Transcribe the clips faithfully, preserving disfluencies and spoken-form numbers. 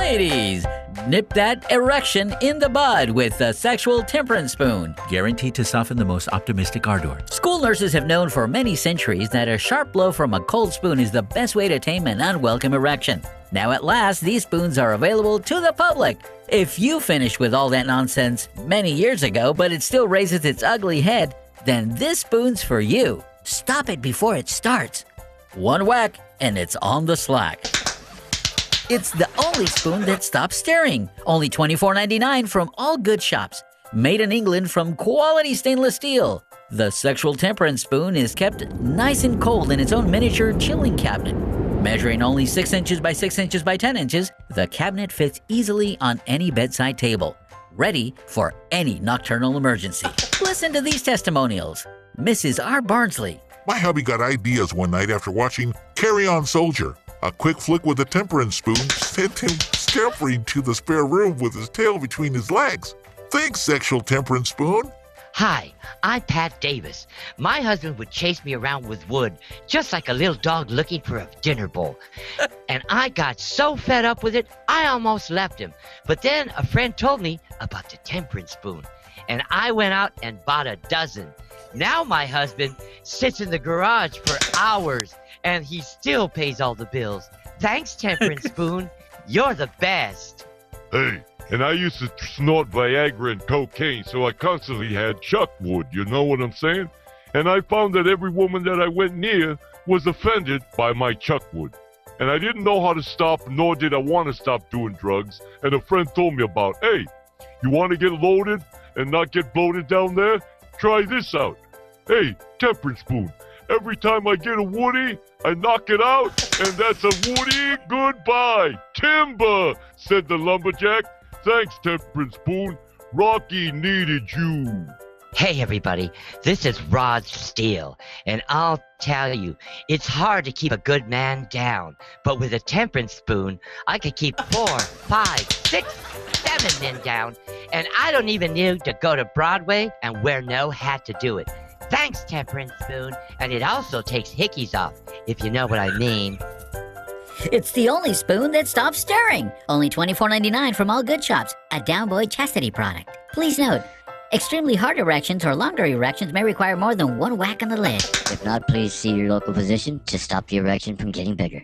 Ladies, nip that erection in the bud with the Sexual Temperance Spoon. Guaranteed to soften the most optimistic ardor. School nurses have known for many centuries that a sharp blow from a cold spoon is the best way to tame an unwelcome erection. Now at last, these spoons are available to the public. If you finished with all that nonsense many years ago, but it still raises its ugly head, then this spoon's for you. Stop it before it starts. One whack, and it's on the slack. It's the only spoon that stops stirring. Only twenty-four ninety-nine from all good shops. Made in England from quality stainless steel. The Sexual Temperance Spoon is kept nice and cold in its own miniature chilling cabinet. Measuring only six inches by six inches by ten inches, the cabinet fits easily on any bedside table. Ready for any nocturnal emergency. Listen to these testimonials. Missus R. Barnsley. My hubby got ideas one night after watching Carry On Soldier. A quick flick with a temperance spoon sent him scampering to the spare room with his tail between his legs. Thanks, Sexual Temperance Spoon. Hi, I'm Pat Davis. My husband would chase me around with wood, just like a little dog looking for a dinner bowl. And I got so fed up with it, I almost left him. But then a friend told me about the temperance spoon, and I went out and bought a dozen. Now my husband sits in the garage for hours, and he still pays all the bills. Thanks, Temperance Spoon. You're the best. Hey, and I used to snort Viagra and cocaine, so I constantly had chuckwood, you know what I'm saying? And I found that every woman that I went near was offended by my chuckwood. And I didn't know how to stop, nor did I want to stop doing drugs. And a friend told me about, hey, you want to get loaded and not get bloated down there? Try this out. Hey, Temperance Spoon. Every time I get a woody, I knock it out, and that's a woody goodbye. Timber, said the lumberjack. Thanks, Temperance Spoon. Rocky needed you. Hey, everybody. This is Rod Steele, and I'll tell you, it's hard to keep a good man down. But with a Temperance Spoon, I could keep four, five, six, seven men down, and I don't even need to go to Broadway and wear no hat to do it. Thanks, Temperance Spoon. And it also takes hickeys off, if you know what I mean. It's the only spoon that stops stirring. Only twenty-four ninety-nine from all good shops. A Downboy chastity product. Please note, extremely hard erections or longer erections may require more than one whack on the lid. If not, please see your local physician to stop the erection from getting bigger.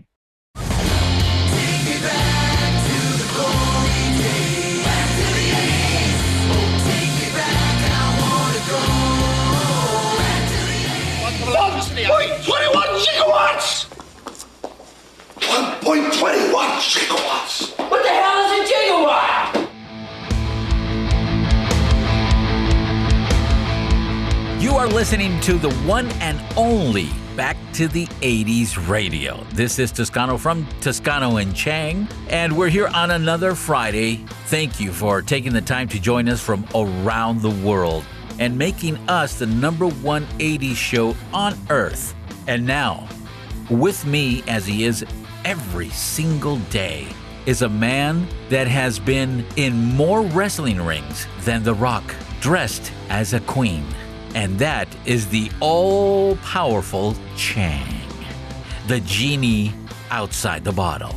Take me back to the glory days. Back to the eighties. Oh, take me back. I wanna go back to the eighties. one point two one gigawatts! one point two one gigawatts! What the hell is a gigawatt? You are listening to the one and only Back to the eighties Radio. This is Toscano from Toscano and Chang, and we're here on another Friday. Thank you for taking the time to join us from around the world and making us the number one eighties show on earth. And now, with me as he is every single day, is a man that has been in more wrestling rings than The Rock, dressed as a queen. And that is the all-powerful Chang, the genie outside the bottle.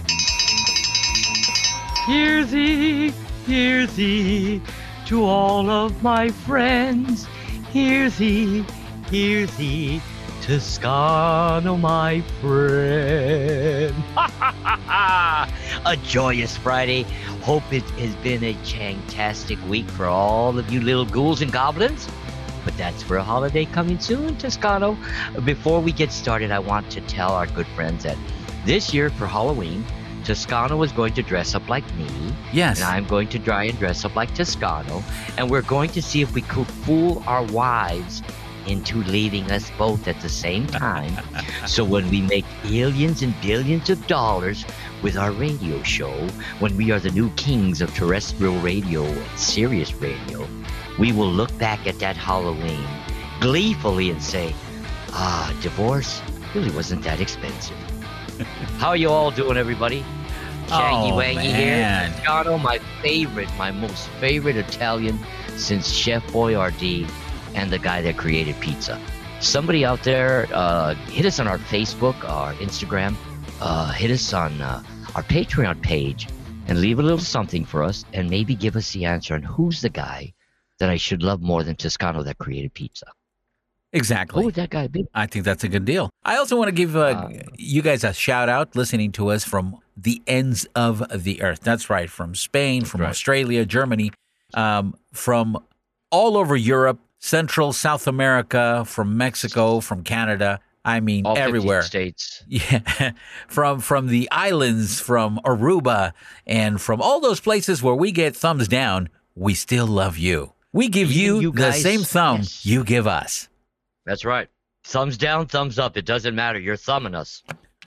Here's he, here's he, to all of my friends. Here's he, here's he, Toscano, my friend. Ha ha ha ha! A joyous Friday. Hope it has been a Chang-tastic week for all of you little ghouls and goblins. But that's for a holiday coming soon, Toscano. Before we get started, I want to tell our good friends that this year for Halloween, Toscano is going to dress up like me. Yes. And I'm going to try and dress up like Toscano. And we're going to see if we could fool our wives into leaving us both at the same time. So when we make billions and billions of dollars with our radio show, when we are the new kings of terrestrial radio and Sirius radio, we will look back at that Halloween gleefully and say, ah, divorce really wasn't that expensive. How are you all doing, everybody? Shaggy Oh, Waggy man. here. Toscano, my favorite, my most favorite Italian since Chef Boyardee and the guy that created pizza. Somebody out there, uh, hit us on our Facebook, our Instagram, uh, hit us on uh, our Patreon page, and leave a little something for us and maybe give us the answer on who's the guy that I should love more than Toscano that created pizza. Exactly. Who would that guy be? I think that's a good deal. I also want to give uh, uh, you guys a shout out listening to us from the ends of the earth. That's right. From Spain, from right. Australia, Germany, um, from all over Europe, Central, South America, from Mexico, from Canada. I mean, All everywhere. fifty states. Yeah. from from the islands, from Aruba, and from all those places where we get thumbs down, we still love you. We give Even you, you the guys- same thumb yes. you give us. That's right. Thumbs down, thumbs up. It doesn't matter. You're thumbing us.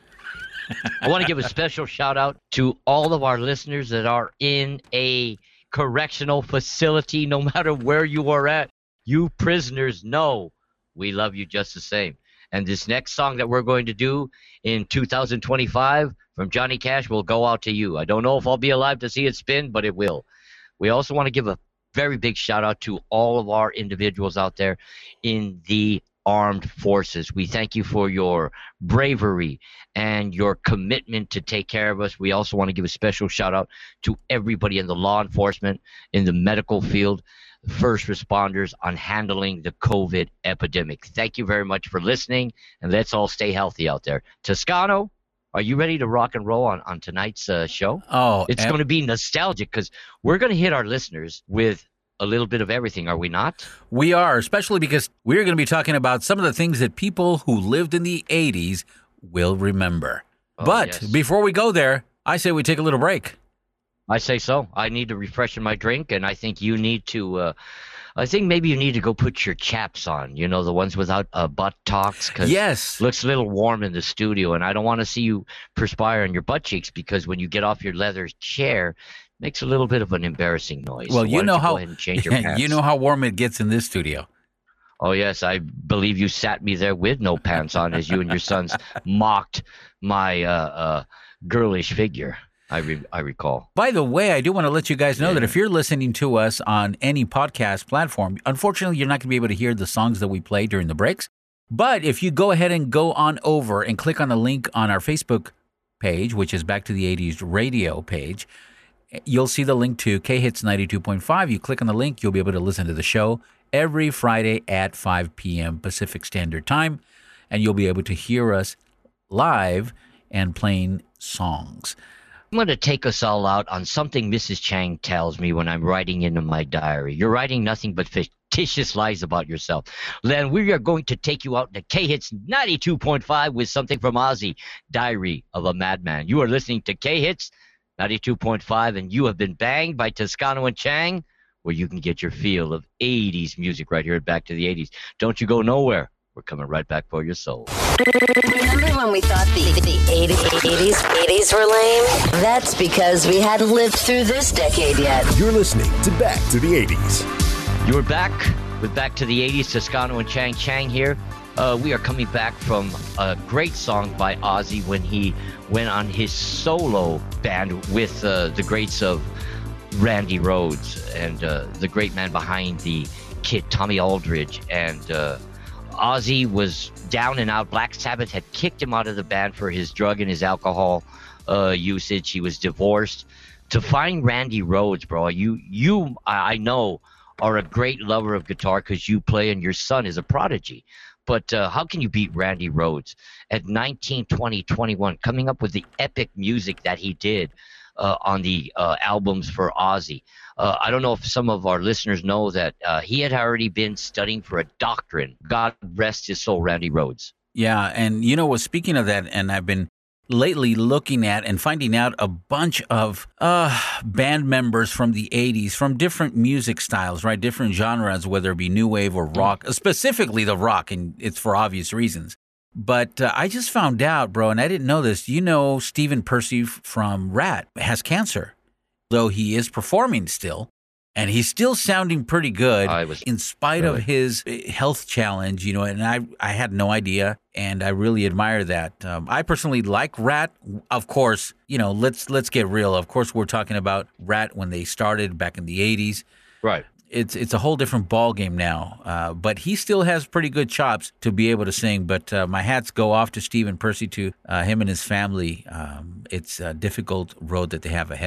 I want to give a special shout out to all of our listeners that are in a correctional facility, no matter where you are at. You prisoners know we love you just the same. And this next song that we're going to do in two thousand twenty-five from Johnny Cash will go out to you. I don't know if I'll be alive to see it spin, but it will. We also want to give a very big shout out to all of our individuals out there in the armed forces. We thank you for your bravery and your commitment to take care of us. We also want to give a special shout out to everybody in the law enforcement, in the medical field, first responders on handling the COVID epidemic. Thank you very much for listening, and let's all stay healthy out there. Toscano, are you ready to rock and roll on, on tonight's uh, show? Oh, It's and- going to be nostalgic because we're going to hit our listeners with a little bit of everything, are we not? We are, especially because we're going to be talking about some of the things that people who lived in the eighties will remember. Oh, but yes. before we go there, I say we take a little break. I say so. I need to refresh my drink, and I think you need to. Uh, I think maybe you need to go put your chaps on. You know, the ones without uh, butt talks. Cause Yes. it looks a little warm in the studio, and I don't want to see you perspire on your butt cheeks because when you get off your leather chair, it makes a little bit of an embarrassing noise. Well, So you why don't know go how ahead and change your pants. you know how warm it gets in this studio. Oh yes, I believe you sat me there with no pants on as you and your sons mocked my uh, uh, girlish figure. I re- I recall. By the way, I do want to let you guys know Yeah. that if you're listening to us on any podcast platform, unfortunately, you're not going to be able to hear the songs that we play during the breaks. But if you go ahead and go on over and click on the link on our Facebook page, which is Back to the eighties radio page, you'll see the link to K-Hits ninety-two point five. You click on the link, you'll be able to listen to the show every Friday at five p.m. Pacific Standard Time, and you'll be able to hear us live and playing songs. I'm going to take us all out on something Missus Chang tells me when I'm writing into my diary. You're writing nothing but fictitious lies about yourself. Len, we are going to take you out to K-Hits ninety-two point five with something from Ozzy, Diary of a Madman. You are listening to K-Hits ninety-two point five, and you have been banged by Toscano and Chang, where you can get your feel of eighties music right here at Back to the eighties. Don't you go nowhere. We're coming right back for your soul. Remember when we thought the, the eighties, eighties were lame? That's because we hadn't lived through this decade yet. You're listening to Back to the eighties. You're back with Back to the eighties, Toscano and Chang Chang here. Uh, we are coming back from a great song by Ozzy when he went on his solo band with uh, the greats of Randy Rhoads and uh, the great man behind the kit, Tommy Aldridge. And uh, Ozzy was down and out. Black Sabbath had kicked him out of the band for his drug and his alcohol uh, usage. He was divorced. To find Randy Rhoads, bro, you, you I I know, are a great lover of guitar because you play and your son is a prodigy. But uh, how can you beat Randy Rhoads at nineteen, twenty, twenty-one, coming up with the epic music that he did uh, on the uh, albums for Ozzy? Uh, I don't know if some of our listeners know that uh, he had already been studying for a doctorate. God rest his soul, Randy Rhoads. Yeah, and you know what, speaking of that, and I've been lately looking at and finding out a bunch of uh, band members from the eighties, from different music styles, right? Different genres, whether it be new wave or rock, specifically the rock, and it's for obvious reasons. But uh, I just found out, bro, and I didn't know this. You know, Stephen Percy from Rat has cancer, though he is performing still. And he's still sounding pretty good I was, in spite really? of his health challenge, you know, and I I had no idea, and I really admire that. Um, I personally like Rat. Of course, you know, let's let's get real. Of course, we're talking about Rat when they started back in the eighties. Right. It's it's a whole different ball game now, uh, but he still has pretty good chops to be able to sing. But uh, my hats go off to Stephen Percy, to uh, him and his family. Um, it's a difficult road that they have ahead of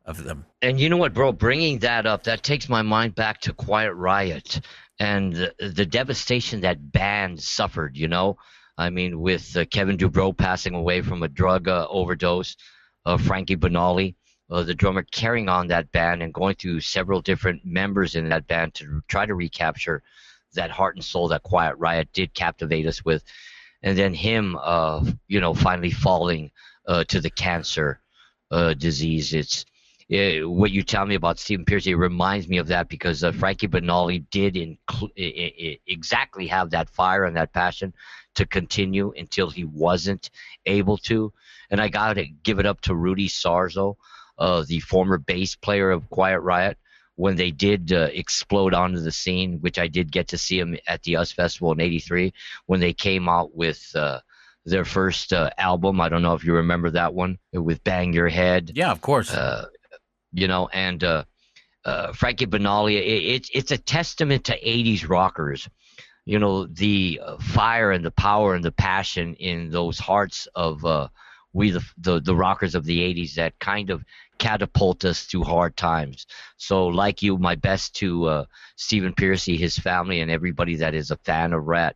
of them. And you know what, bro? Bringing that up, that takes my mind back to Quiet Riot and the, the devastation that band suffered, you know? I mean, with uh, Kevin Dubrow passing away from a drug uh, overdose, uh, Frankie Banali, uh, the drummer, carrying on that band and going through several different members in that band to try to recapture that heart and soul that Quiet Riot did captivate us with. And then him, uh, you know, finally falling uh, to the cancer uh, disease. It's it, what you tell me about Stephen Pearcy reminds me of that, because uh, Frankie Banali did incl- I- I- exactly have that fire and that passion to continue until he wasn't able to. And I got to give it up to Rudy Sarzo, uh, the former bass player of Quiet Riot, when they did uh, explode onto the scene, which I did get to see him at the U S Festival in eighty-three, when they came out with uh, their first uh, album. I don't know if you remember that one, with Bang Your Head. Yeah, of course. Uh, you know, and uh, uh, Frankie Banali, it, it's it's a testament to eighties rockers. You know, the uh, fire and the power and the passion in those hearts of uh, we, the, the the rockers of the eighties, that kind of catapult us through hard times. So, like you, my best to uh, Stephen Pearcy, his family, and everybody that is a fan of Rat.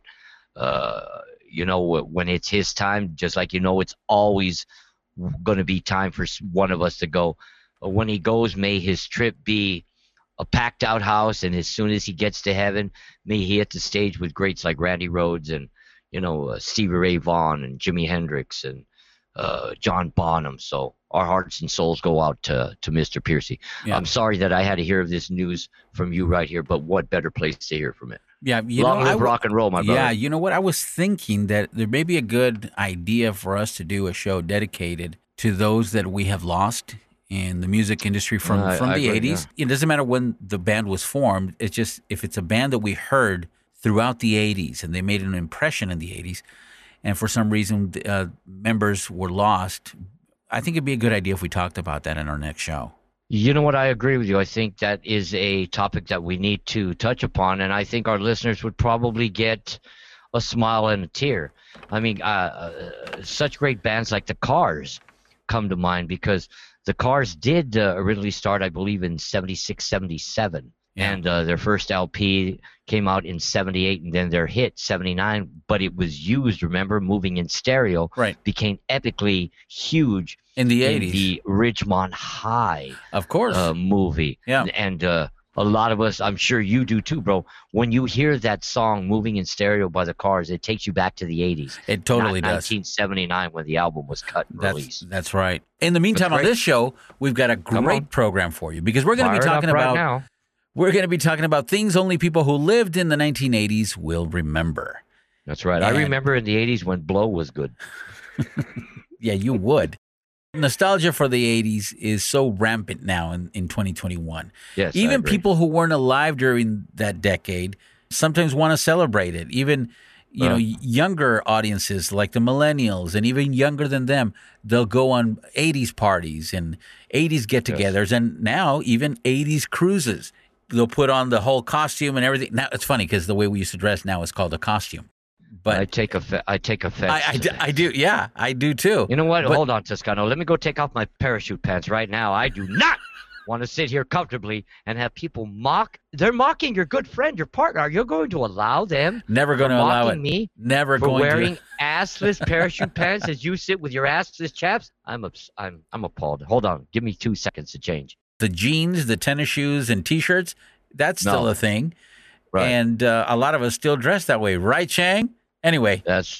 Uh, you know, when it's his time, just like you know, it's always going to be time for one of us to go. When he goes, may his trip be a packed out house, and as soon as he gets to heaven, may he hit the stage with greats like Randy Rhoads and, you know, uh, Stevie Ray Vaughan and Jimi Hendrix and uh, John Bonham. So our hearts and souls go out to, to Mister Pearcy. Yeah. I'm sorry that I had to hear of this news from you right here, but what better place to hear from it? Yeah, you Long know, live I w- rock and roll, my brother. Yeah, you know what? I was thinking that there may be a good idea for us to do a show dedicated to those that we have lost in the music industry from, I- from I the agree, eighties. It doesn't matter when the band was formed. It's just if it's a band that we heard throughout the eighties and they made an impression in the eighties, and for some reason uh, members were lost, I think it'd be a good idea if we talked about that in our next show. You know what? I agree with you. I think that is a topic that we need to touch upon, and I think our listeners would probably get a smile and a tear. I mean, uh, uh, such great bands like the Cars come to mind, because the Cars did uh, originally start, I believe, in seventy-six, seventy-seven. Yeah. And uh, their first L P came out in seventy-eight, and then their hit, seventy-nine. But it was used, remember, moving in stereo, Right. became epically huge In the in eighties. the Ridgemont High Of course. uh, movie. Yeah. And uh, a lot of us, I'm sure you do too, bro, when you hear that song Moving in Stereo by the Cars, it takes you back to the eighties. It totally Not does. nineteen seventy-nine when the album was cut and That's, released. that's right. In the meantime, on great. this show, we've got a Come great on. program for you, because we're going to Fire be it up talking right about now. we're going to be talking about things only people who lived in the nineteen eighties will remember. That's right. I And- remember in the eighties when Blow was good. Yeah, you would. Nostalgia for the eighties is so rampant now in, in twenty twenty-one. Yes, I Even agree. people who weren't alive during that decade sometimes want to celebrate it. Even, you know, Uh. younger audiences like the millennials and even younger than them, they'll go on eighties parties and eighties get-togethers, and now even eighties cruises. They'll put on the whole costume and everything. Now, it's funny because the way we used to dress now is called a costume. But I take offe- I take offense. I, I, to do- that. I do, yeah, I do too. You know what? But- Hold on, Toscano. Let me go take off my parachute pants right now. I do not want to sit here comfortably and have people mock. They're mocking your good friend, your partner. You're going to allow them? Never going to for allow mocking it. me Never for going wearing to. assless parachute pants as you sit with your assless chaps? I'm ups- I'm I'm appalled. Hold on. Give me two seconds to change. The jeans, the tennis shoes, and T-shirts, that's still No. a thing. Right. And uh, a lot of us still dress that way. Right, Chang? Anyway. That's.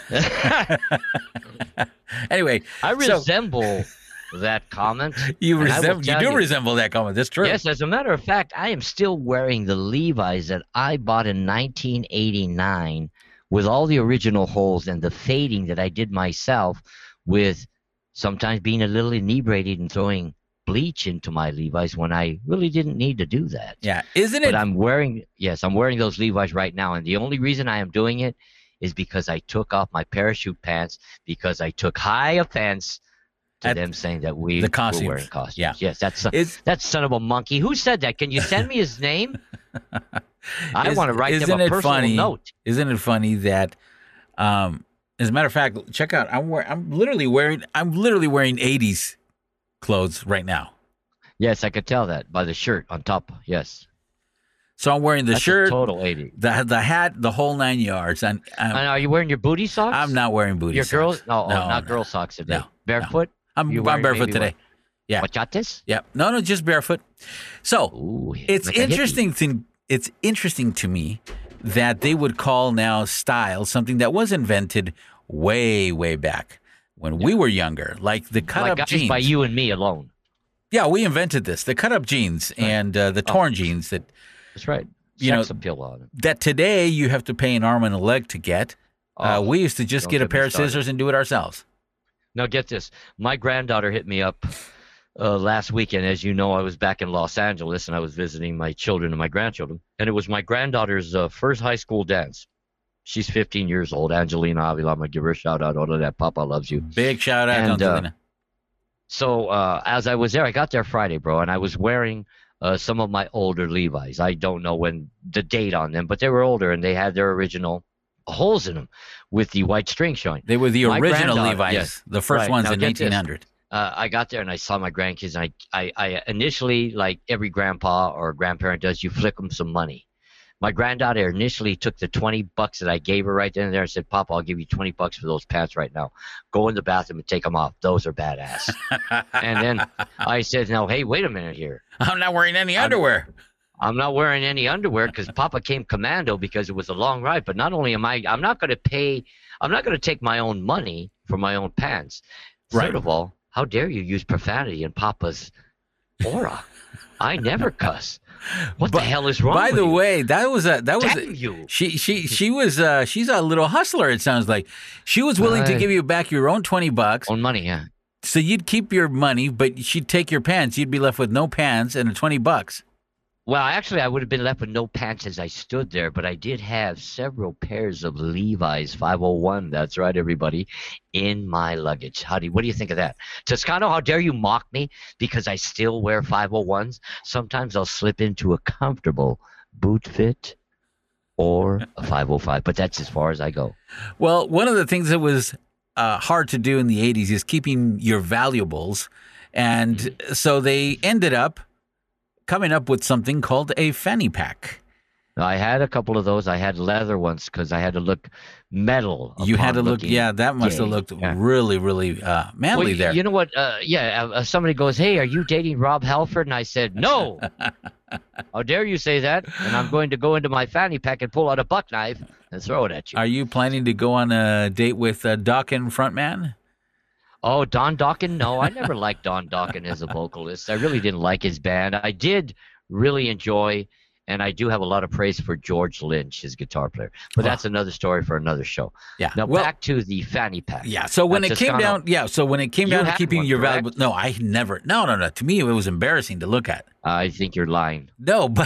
Anyway. I so resemble that comment. you and I will resemble, you tell do resemble that comment. That's true. Yes, as a matter of fact, I am still wearing the Levi's that I bought in nineteen eighty-nine with all the original holes and the fading that I did myself, with sometimes being a little inebriated and throwing bleach into my Levi's when I really didn't need to do that. Yeah. Isn't But it? I'm wearing, yes, I'm wearing those Levi's right now, and the only reason I am doing it is because I took off my parachute pants, because I took high offense to At them saying that we the were costumes. wearing costumes. Yeah. Yes, that's Is- that son of a monkey. Who said that? Can you send me his name? I Is- want to write them isn't a it personal funny, note. Isn't it funny that, um, as a matter of fact, check out. I'm wearing. I'm literally wearing. I'm literally wearing eighties clothes right now. Yes, I could tell that by the shirt on top. Yes. So I'm wearing the That's a shirt, total eighty. the the hat, the whole nine yards. And I'm, And are you wearing your booty socks? I'm not wearing booty Your socks. girls? No, No, oh, not no. girl socks today. No, Barefoot? I'm, You I'm wearing barefoot maybe today. what? Yeah. Bachates? Yeah. No, no, just barefoot. So Ooh, it's like a hippie. interesting to it's interesting to me that they would call now style something that was invented way, way back when we were younger, like the cut Like up guys jeans. by you and me alone. Yeah, we invented this. The cut up jeans and uh, the torn jeans that That's right. You Sex know, appeal on it. that today you have to pay an arm and a leg to get. uh, Oh, we used to just don't get a get me pair of started. scissors and do it ourselves. Now get this. My granddaughter hit me up uh, last weekend. As you know, I was back in Los Angeles and I was visiting my children and my grandchildren. And it was my granddaughter's uh, first high school dance. She's fifteen years old. Angelina Avila. I'm going to give her a shout out. All of that. Papa loves you. Big shout out, And, uh, Angelina. So uh, as I was there, I got there Friday, bro, and I was wearing uh, some of my older Levi's. I don't know when the date on them, but they were older and they had their original holes in them with the white string showing. They were the My original granddaughter- Levi's, yes. the first Right. ones Now in get this. eighteen hundred. Uh, I got there and I saw my grandkids, and I, I, I initially, like every grandpa or grandparent does, you flick them some money. My granddaughter initially took the twenty bucks that I gave her right then and there and said, Papa, I'll give you twenty bucks for those pants right now. Go in the bathroom and take them off. Those are badass. And then I said, no, hey, wait a minute here. I'm not wearing any underwear. I'm not wearing any underwear because Papa came commando because it was a long ride. But not only am I, I'm not going to pay, I'm not going to take my own money for my own pants. Third Right. of all, how dare you use profanity in Papa's aura? I never cuss. What the hell is wrong By with the you? way, that was a that was Damn a, you. she she she was uh she's a little hustler. It sounds like she was willing to Aye. give you back your own twenty bucks. Own money, yeah. So you'd keep your money, but she'd take your pants. You'd be left with no pants and twenty bucks. Well, actually, I would have been left with no pants as I stood there, but I did have several pairs of Levi's five oh one. That's right, everybody, in my luggage. How do you, what do you think of that? Toscano, how dare you mock me because I still wear five oh ones? Sometimes I'll slip into a comfortable boot fit or a five oh five, but that's as far as I go. Well, one of the things that was uh, hard to do in the eighties is keeping your valuables, and Mm-hmm. so they ended up coming up with something called a fanny pack. I had a couple of those. I had leather ones because I had to look metal. You had upon to look, looking yeah, that must have gay. looked Yeah. really, really uh, manly Well, there. You know what? Uh, yeah, uh, somebody goes, "Hey, are you dating Rob Halford?" And I said, "No." How dare you say that? And I'm going to go into my fanny pack and pull out a buck knife and throw it at you. Are you planning to go on a date with uh, Dawkin frontman? Oh, Don Dawkin? No, I never liked Don Dawkin as a vocalist. I really didn't like his band. I did really enjoy, and I do have a lot of praise for George Lynch, his guitar player. But that's another story for another show. Yeah. Now Well- back to the fanny pack. Yeah. So when Uh, it came Toscano, down, yeah. So when it came you down to had keeping one, your correct? valuable, no, I never. No, no, no. To me, it was embarrassing to look at. I think you're lying. No, but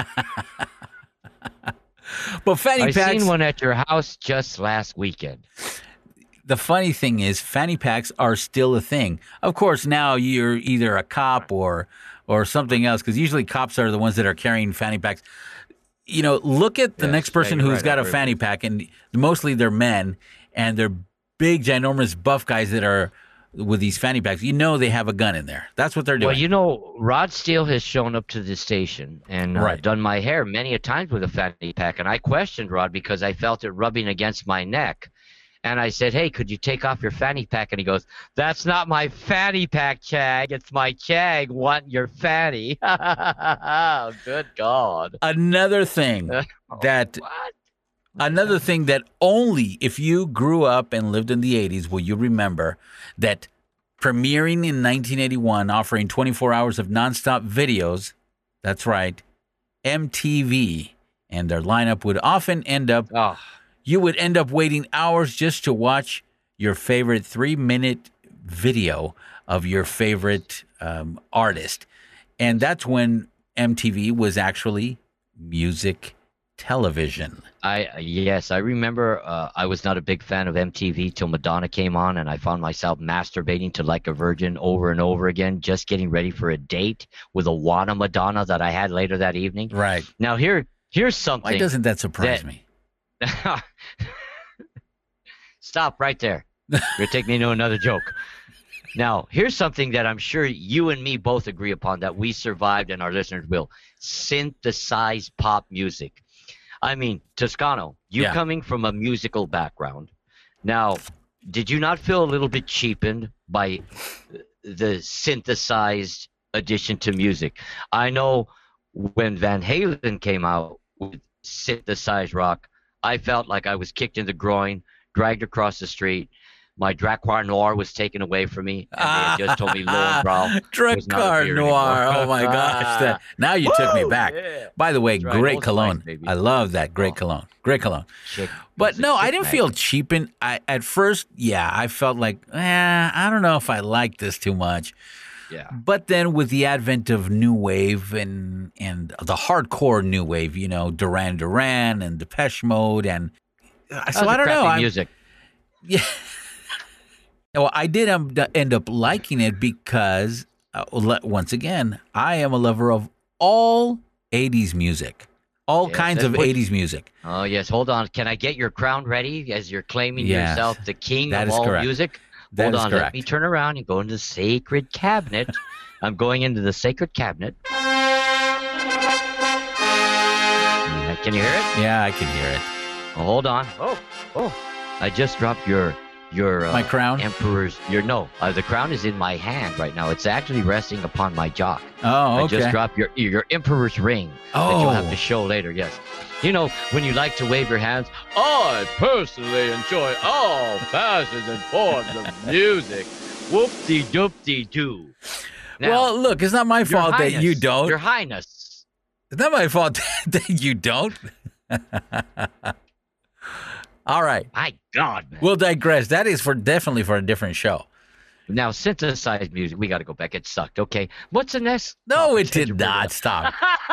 but fanny I packs. seen one at your house just last weekend. The funny thing is, fanny packs are still a thing. Of course, now you're either a cop or or something else, because usually cops are the ones that are carrying fanny packs. You know, look at the Yes, next yeah, person you're who's right, got I a agree fanny with pack, and mostly they're men, and they're big, ginormous, buff guys that are with these fanny packs. You know, they have a gun in there. That's what they're doing. Well, you know, Rod Steele has shown up to the station and uh, Right. done my hair many a times with a fanny pack, and I questioned Rod because I felt it rubbing against my neck. And I said, "Hey, could you take off your fanny pack?" And he goes, "That's not my fanny pack, Chag. It's my Chag want your fanny." Good God. Another thing that What? another thing that only if you grew up and lived in the eighties will you remember that premiering in nineteen eighty-one, offering twenty-four hours of nonstop videos. That's right, M T V, and their lineup would often end up. Oh, You would end up waiting hours just to watch your favorite three-minute video of your favorite um, artist, and that's when M T V was actually music television. I yes, I remember. Uh, I was not a big fan of M T V till Madonna came on, and I found myself masturbating to Like a Virgin over and over again, just getting ready for a date with a Wanna Madonna that I had later that evening. Right. Now here, here's something. Why doesn't that surprise that- me? Stop right there. You're taking me to another joke. Now, here's something that I'm sure you and me both agree upon that we survived and our listeners will. Synthesized pop music. I mean, Toscano, you Yeah. coming from a musical background. Now, did you not feel a little bit cheapened by the synthesized addition to music? I know when Van Halen came out with synthesized rock, I felt like I was kicked in the groin, dragged across the street. My Dracar Noir was taken away from me, and they had just told me Lowenbrow was not a Dracar beer Noir. anymore. Oh my gosh! That, now you took me Woo! back. Yeah. By the way, That's right. great Old cologne. Spice, baby. I love that. Great Oh. cologne. Great cologne. Chick- But it's a no, I chick didn't magnet. feel cheapened. I at first, yeah, I felt like, eh, I don't know if I like this too much. Yeah. But then with the advent of new wave and and the hardcore new wave, you know, Duran Duran and Depeche Mode, and uh, so That was I don't know. crappy I- music. Yeah. Well, I did um, end up liking it because, uh, le- once again, I am a lover of all eighties music, all Yes, kinds that's of what- eighties music. Oh, yes. Hold on. Can I get your crown ready as you're claiming Yes. yourself the king That of is all correct. music? That Hold is on. Let correct. me turn around and go into the sacred cabinet. I'm going into the sacred cabinet. Can you hear it? Yeah, I can hear it. Oh, hold on. Oh, oh. I just dropped your your uh, My crown? emperor's. Your no. Uh, the crown is in my hand right now. It's actually resting upon my jock. Oh, I okay. just dropped your your emperor's ring that you'll have Oh. to show later. Yes. You know, when you like to wave your hands, I personally enjoy all fashions and forms of music. Whoop-de-doop-de-doo. Now, Well, look, it's not my Your fault that you Highness, don't. Your Highness. It's not my fault that you don't. All right. My God, man. We'll digress. That is for definitely for a different show. Now, synthesized music, we got to go back. It sucked. Okay. What's the next? No, Oh, it change did your not. word. Stop.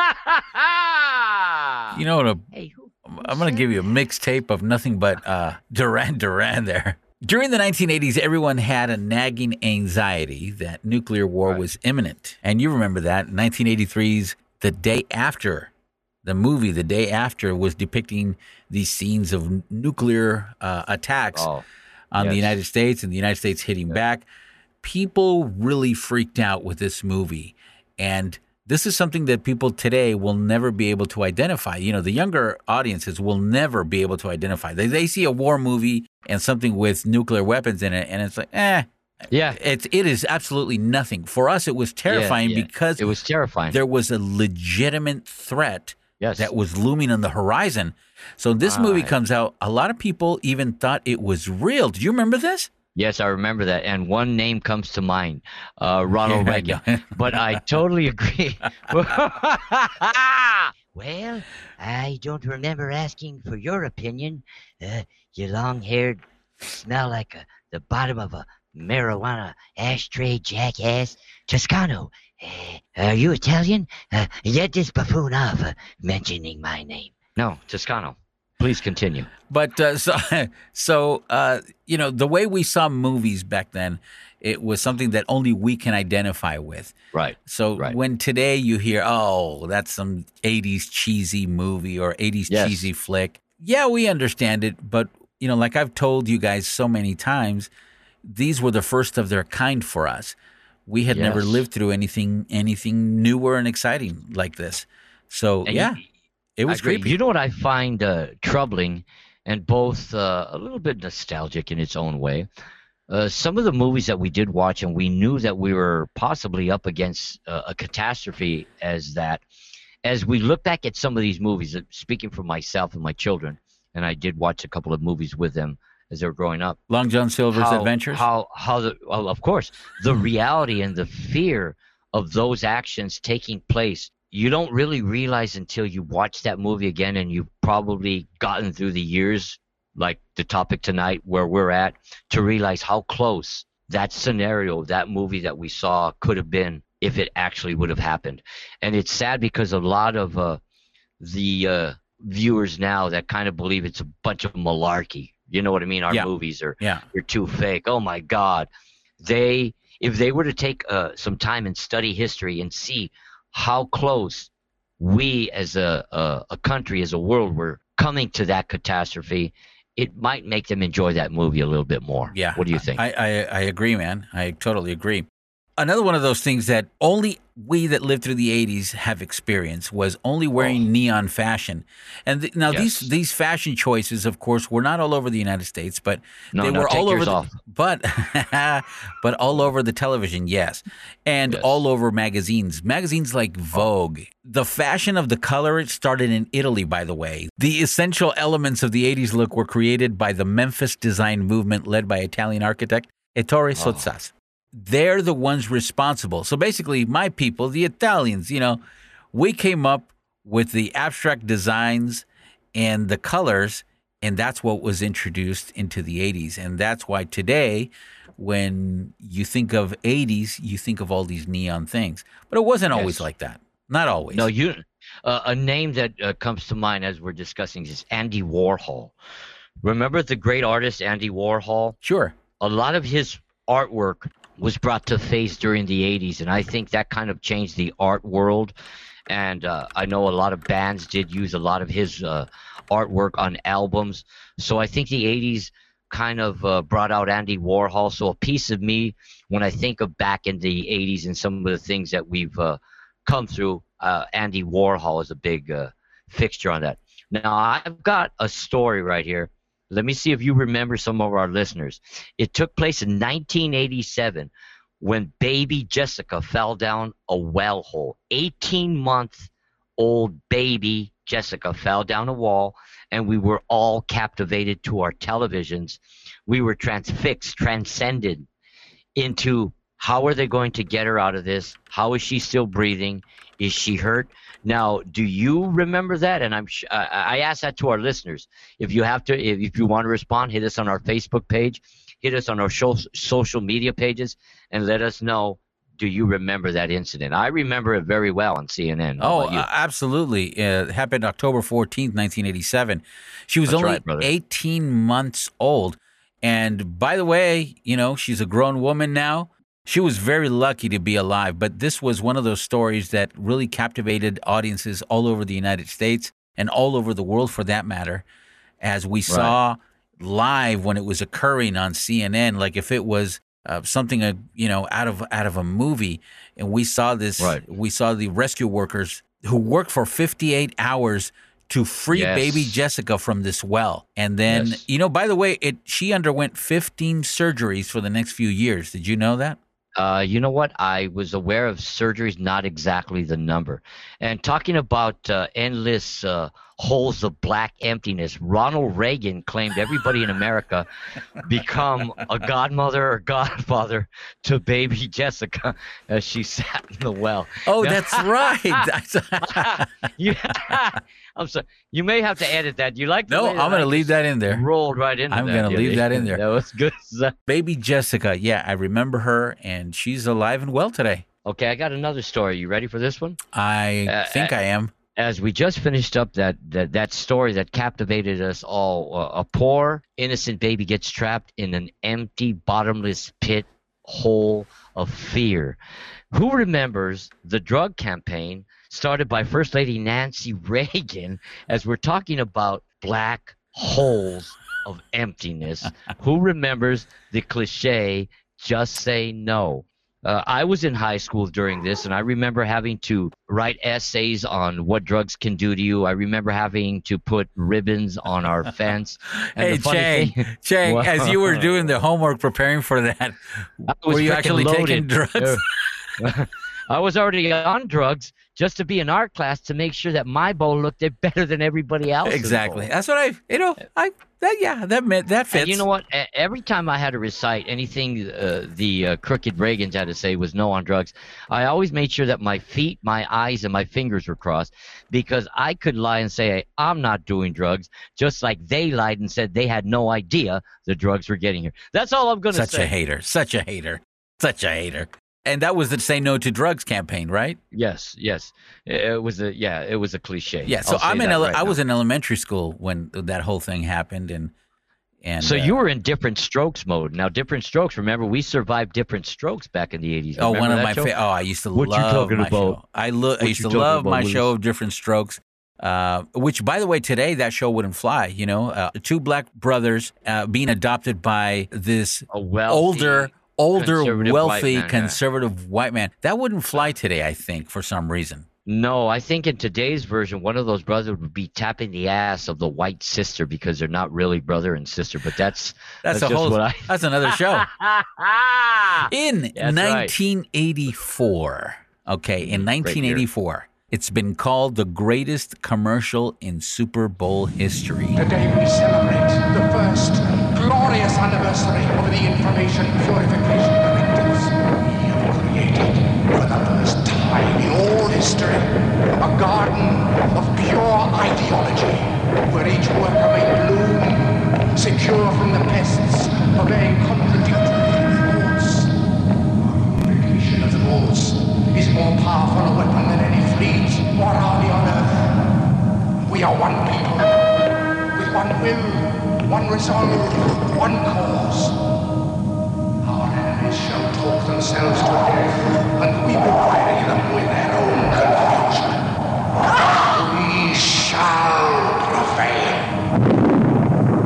You know what? a- Hey, who, I'm going to give you a mixtape of nothing but uh, Duran Duran there. During the nineteen eighties, everyone had a nagging anxiety that nuclear war Right. was imminent. And you remember that. nineteen eighty-three's The Day After, the movie The Day After, was depicting these scenes of nuclear uh, attacks Oh, on the yes. United States and the United States hitting back. People really freaked out with this movie. And this is something that people today will never be able to identify. You know, the younger audiences will never be able to identify. They, they see a war movie and something with nuclear weapons in it, and it's like, eh. yeah. It's, it is absolutely nothing. For us, it was terrifying yeah. because It was terrifying. there was a legitimate threat Yes. that was looming on the horizon. So this movie Right. comes out. A lot of people even thought it was real. Do you remember this? Yes, I remember that. And one name comes to mind, uh, Ronald Yeah, I Reagan. know. But I totally agree. Well, I don't remember asking for your opinion. Uh, you long-haired smell like a, the bottom of a marijuana ashtray, jackass. Toscano, uh, are you Italian? Uh, get this buffoon off uh, mentioning my name. No, Toscano, please continue. But uh, so, so uh, you know, the way we saw movies back then, it was something that only we can identify with. Right. So Right. when today you hear, oh, that's some eighties cheesy movie or eighties Yes. cheesy flick, yeah, we understand it. But, you know, like I've told you guys so many times, these were the first of their kind for us. We had never Yes. lived through anything anything newer and exciting like this. So, And yeah, you- it was I agree. creepy. You know what I find uh, troubling and both uh, a little bit nostalgic in its own way? Uh, some of the movies that we did watch and we knew that we were possibly up against uh, a catastrophe as that. As we look back at some of these movies, uh, speaking for myself and my children, and I did watch a couple of movies with them as they were growing up. Long John Silver's how, Adventures? How, how the, well, of course, the reality and the fear of those actions taking place, you don't really realize until you watch that movie again and you've probably gotten through the years, like the topic tonight where we're at, to realize how close that scenario, that movie that we saw could have been if it actually would have happened. And it's sad because a lot of uh, the uh, viewers now that kind of believe it's a bunch of malarkey. You know what I mean? Our Yeah. movies are Yeah. they're too fake. Oh my God. They if they were to take uh, some time and study history and see how close we as a, a a country, as a world, were coming to that catastrophe, it might make them enjoy that movie a little bit more. Yeah. What do you think? I, I, I agree, man. I totally agree. Another one of those things that only we that lived through the eighties have experienced was only wearing oh. neon fashion. And th- now yes. these these fashion choices, of course, were not all over the United States, but no, they no, were take all over yours the, off. but but all over the television, yes. And yes. all over magazines. Magazines like Vogue. The fashion of the color it started in Italy, by the way. The essential elements of the eighties look were created by the Memphis design movement led by Italian architect Ettore oh. Sottsass. They're the ones responsible. So basically, my people, the Italians, you know, we came up with the abstract designs and the colors, and that's what was introduced into the eighties. And that's why today, when you think of eighties, you think of all these neon things. But it wasn't always yes. like that. Not always. No, you. Uh, a name that uh, comes to mind as we're discussing is Andy Warhol. Remember the great artist Andy Warhol? Sure. A lot of his artwork was brought to face during the eighties, and I think that kind of changed the art world. And uh, I know a lot of bands did use a lot of his uh, artwork on albums. So I think the eighties kind of uh, brought out Andy Warhol. So a piece of me, when I think of back in the eighties and some of the things that we've uh, come through, uh, Andy Warhol is a big uh, fixture on that. Now, I've got a story right here. Let me see if you remember, some of our listeners. It took place in nineteen eighty-seven when baby Jessica fell down a well hole. eighteen-month-old baby Jessica fell down a wall, and we were all captivated to our televisions. We were transfixed, transcended into how are they going to get her out of this? How is she still breathing? Is she hurt? Now, do you remember that? And I'm sh- I, I ask that to our listeners. If you have to, if, if you want to respond, hit us on our Facebook page, hit us on our show, social media pages, and let us know. Do you remember that incident? I remember it very well on C N N. How oh, uh, absolutely. It happened October fourteenth, nineteen eighty-seven. She was That's only right, eighteen months old. And by the way, you know, she's a grown woman now. She was very lucky to be alive, but this was one of those stories that really captivated audiences all over the United States and all over the world, for that matter, as we saw right. live when it was occurring on C N N, like if it was uh, something uh, you know out of out of a movie, and we saw this. Right. We saw the rescue workers who worked for fifty-eight hours to free yes. baby Jessica from this well, and then yes. you know, by the way, it she underwent fifteen surgeries for the next few years. Did you know that? Uh, you know what? I was aware of surgeries, not exactly the number. And talking about uh, endless uh, holes of black emptiness, Ronald Reagan claimed everybody in America become a godmother or godfather to baby Jessica as she sat in the well. Oh, that's right. yeah. I'm sorry. You may have to edit that. You like? The no, way I'm going to leave that in there. Rolled right into I'm that. going to leave that in there. That was good. Baby Jessica. Yeah, I remember her, and she's alive and well today. Okay, I got another story. You ready for this one? I uh, think uh, I am. As we just finished up that that, that story that captivated us all, uh, a poor, innocent baby gets trapped in an empty, bottomless pit hole of fear. Who remembers the drug campaign started by First Lady Nancy Reagan, as we're talking about black holes of emptiness? Who remembers the cliche, just say no? Uh, I was in high school during this, and I remember having to write essays on what drugs can do to you. I remember having to put ribbons on our fence. And hey, Chang, thing, Chang, well, as you were doing the homework preparing for that, were you actually loaded. taking drugs? I was already on drugs just to be in art class to make sure that my bowl looked better than everybody else's. Exactly. Bowl. That's what I, you know, I that yeah, that meant that fits. And you know what? Every time I had to recite anything uh, the uh, crooked Reagans had to say was no on drugs, I always made sure that my feet, my eyes, and my fingers were crossed, because I could lie and say, hey, I'm not doing drugs, just like they lied and said they had no idea the drugs were getting here. That's all I'm going to say. Such a hater. Such a hater. Such a hater. And that was the Say No to Drugs campaign, right? Yes, yes. It was a yeah, it was a cliche. Yeah. So I'll I'm in. Ele- right I now. was in elementary school when that whole thing happened, and and so uh, you were in Different Strokes mode. Now, Different Strokes. Remember, we survived Different Strokes back in the eighties. Oh, remember one of that my show? fa- oh, I used to what love you talking my about? show. I lo- I What used you to love talking my about, show Willis? of Different Strokes. Uh, which, by the way, today that show wouldn't fly. You know, uh, two black brothers uh, being adopted by this wealthy, older, older, conservative wealthy, white man, yeah. conservative white man. That wouldn't fly today, I think, for some reason. No, I think in today's version, one of those brothers would be tapping the ass of the white sister because they're not really brother and sister. But that's That's, that's, a just whole. what I. That's another show. In That's nineteen eighty-four, okay, in nineteen eighty-four, it's been called the greatest commercial in Super Bowl history. Today we celebrate the first glorious anniversary of the information purification directives. We have created, for the first time in all history, a garden of pure ideology, where each worker may bloom, secure from the pests, obeying contradictory thoughts. Our purification of the laws is more powerful a weapon than any fleet or army on earth. We are one people, with one will, one resolve, one cause. Our enemies shall talk themselves to death, and we will bury them with their own confusion. We shall prevail.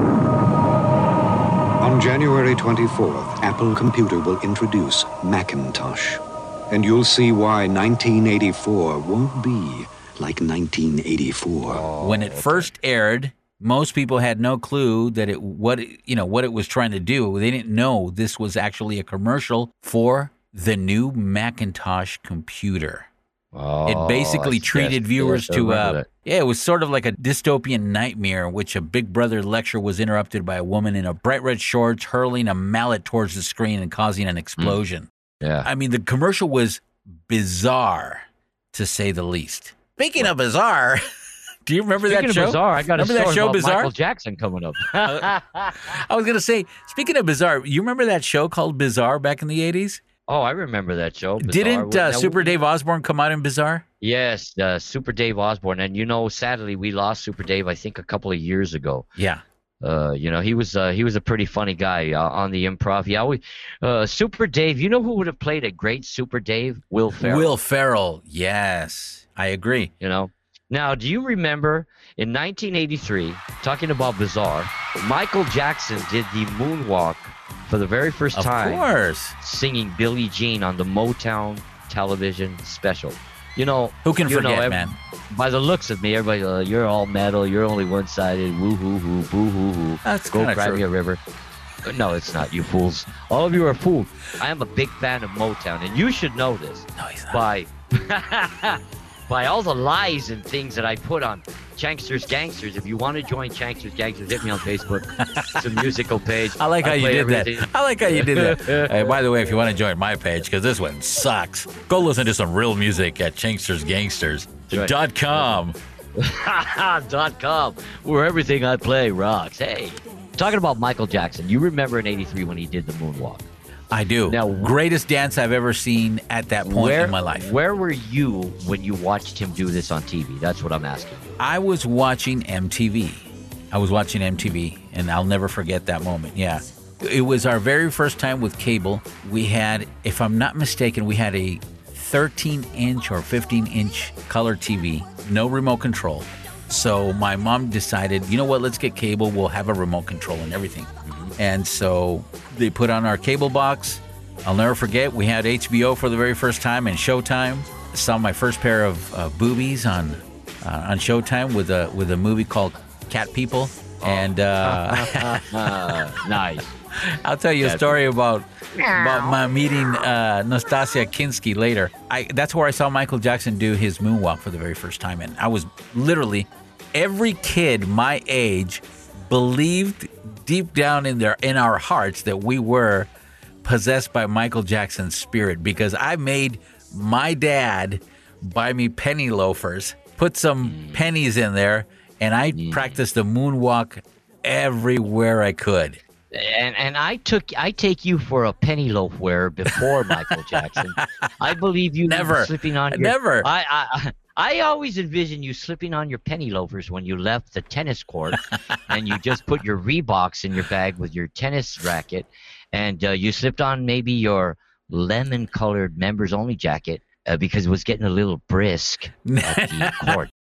On January twenty-fourth, Apple Computer will introduce Macintosh. And you'll see why nineteen eighty-four won't be like nineteen eighty-four. When it first aired, most people had no clue that it what it- you know what it was trying to do. They didn't know this was actually a commercial for the new Macintosh computer. Oh, It basically yes, treated yes, viewers yes, I to remember uh, that. yeah, it was sort of like a dystopian nightmare in which a Big Brother lecture was interrupted by a woman in a bright red shorts hurling a mallet towards the screen and causing an explosion. Yeah. I mean, the commercial was bizarre, to say the least. Speaking of bizarre, do you remember Speaking that of show? bizarre, I got a remember that story show about Bizarre? Michael Jackson coming up. I was going to say, speaking of bizarre, you remember that show called Bizarre back in the eighties? Oh, I remember that show. Bizarre. Didn't uh, That- Super Dave Osborne come out in Bizarre? Yes, uh, Super Dave Osborne, and you know, sadly, we lost Super Dave. I think a couple of years ago. Yeah. Uh, you know, he was uh, he was a pretty funny guy uh, on the improv. He always uh, Super Dave. You know who would have played a great Super Dave? Will Ferrell. Will Ferrell, yes. I agree. You know. Now, do you remember in nineteen eighty-three, talking about Bizarre, Michael Jackson did the moonwalk for the very first Of time. course. Singing Billie Jean on the Motown television special. You know, Who can you know, forget, ev- man? By the looks of me, everybody, uh, you're all metal. You're only one-sided. Woo hoo hoo, boo hoo hoo. That's Go kinda cry true. me a river. Uh, No, it's not. You fools. All of you are fools. I am a big fan of Motown, and you should know this. No, he's not. By by all the lies and things that I put on Chanksters Gangsters. If you want to join Chanksters Gangsters, hit me on Facebook. It's a musical page. I like how you play did that. everything. I like how you did that. Hey, by the way, if you want to join my page, because this one sucks, go listen to some real music at Chanksters Gangsters dot com. dot com, where everything I play rocks. Hey, talking about Michael Jackson, you remember in eighty-three when he did the moonwalk? I do. Now, Greatest dance I've ever seen at that point where, in my life. Where were you when you watched him do this on T V? That's what I'm asking you. I was watching M T V. I was watching M T V, and I'll never forget that moment. Yeah. It was our very first time with cable. We had, if I'm not mistaken, we had a thirteen inch or fifteen inch color T V, no remote control. So my mom decided, you know what, let's get cable. We'll have a remote control and everything. And so they put on our cable box. I'll never forget, we had H B O for the very first time and Showtime. Saw my first pair of uh, boobies on uh, on Showtime with a with a movie called Cat People. And uh, nice. I'll tell you a That's- story about about my meeting uh, Nastasia Kinski later. I that's where I saw Michael Jackson do his moonwalk for the very first time, and I was literally every kid my age believed deep down in their in our hearts that we were possessed by Michael Jackson's spirit, because I made my dad buy me penny loafers, put some Mm. pennies in there, and I practiced the moonwalk everywhere I could. And and I took I take you for a penny loaf wearer before Michael Jackson. I believe you Never. slipping on your, Never. I, I I always envision you slipping on your penny loafers when you left the tennis court, and you just put your Reeboks in your bag with your tennis racket, and uh, you slipped on maybe your lemon-colored members-only jacket uh, because it was getting a little brisk at the court.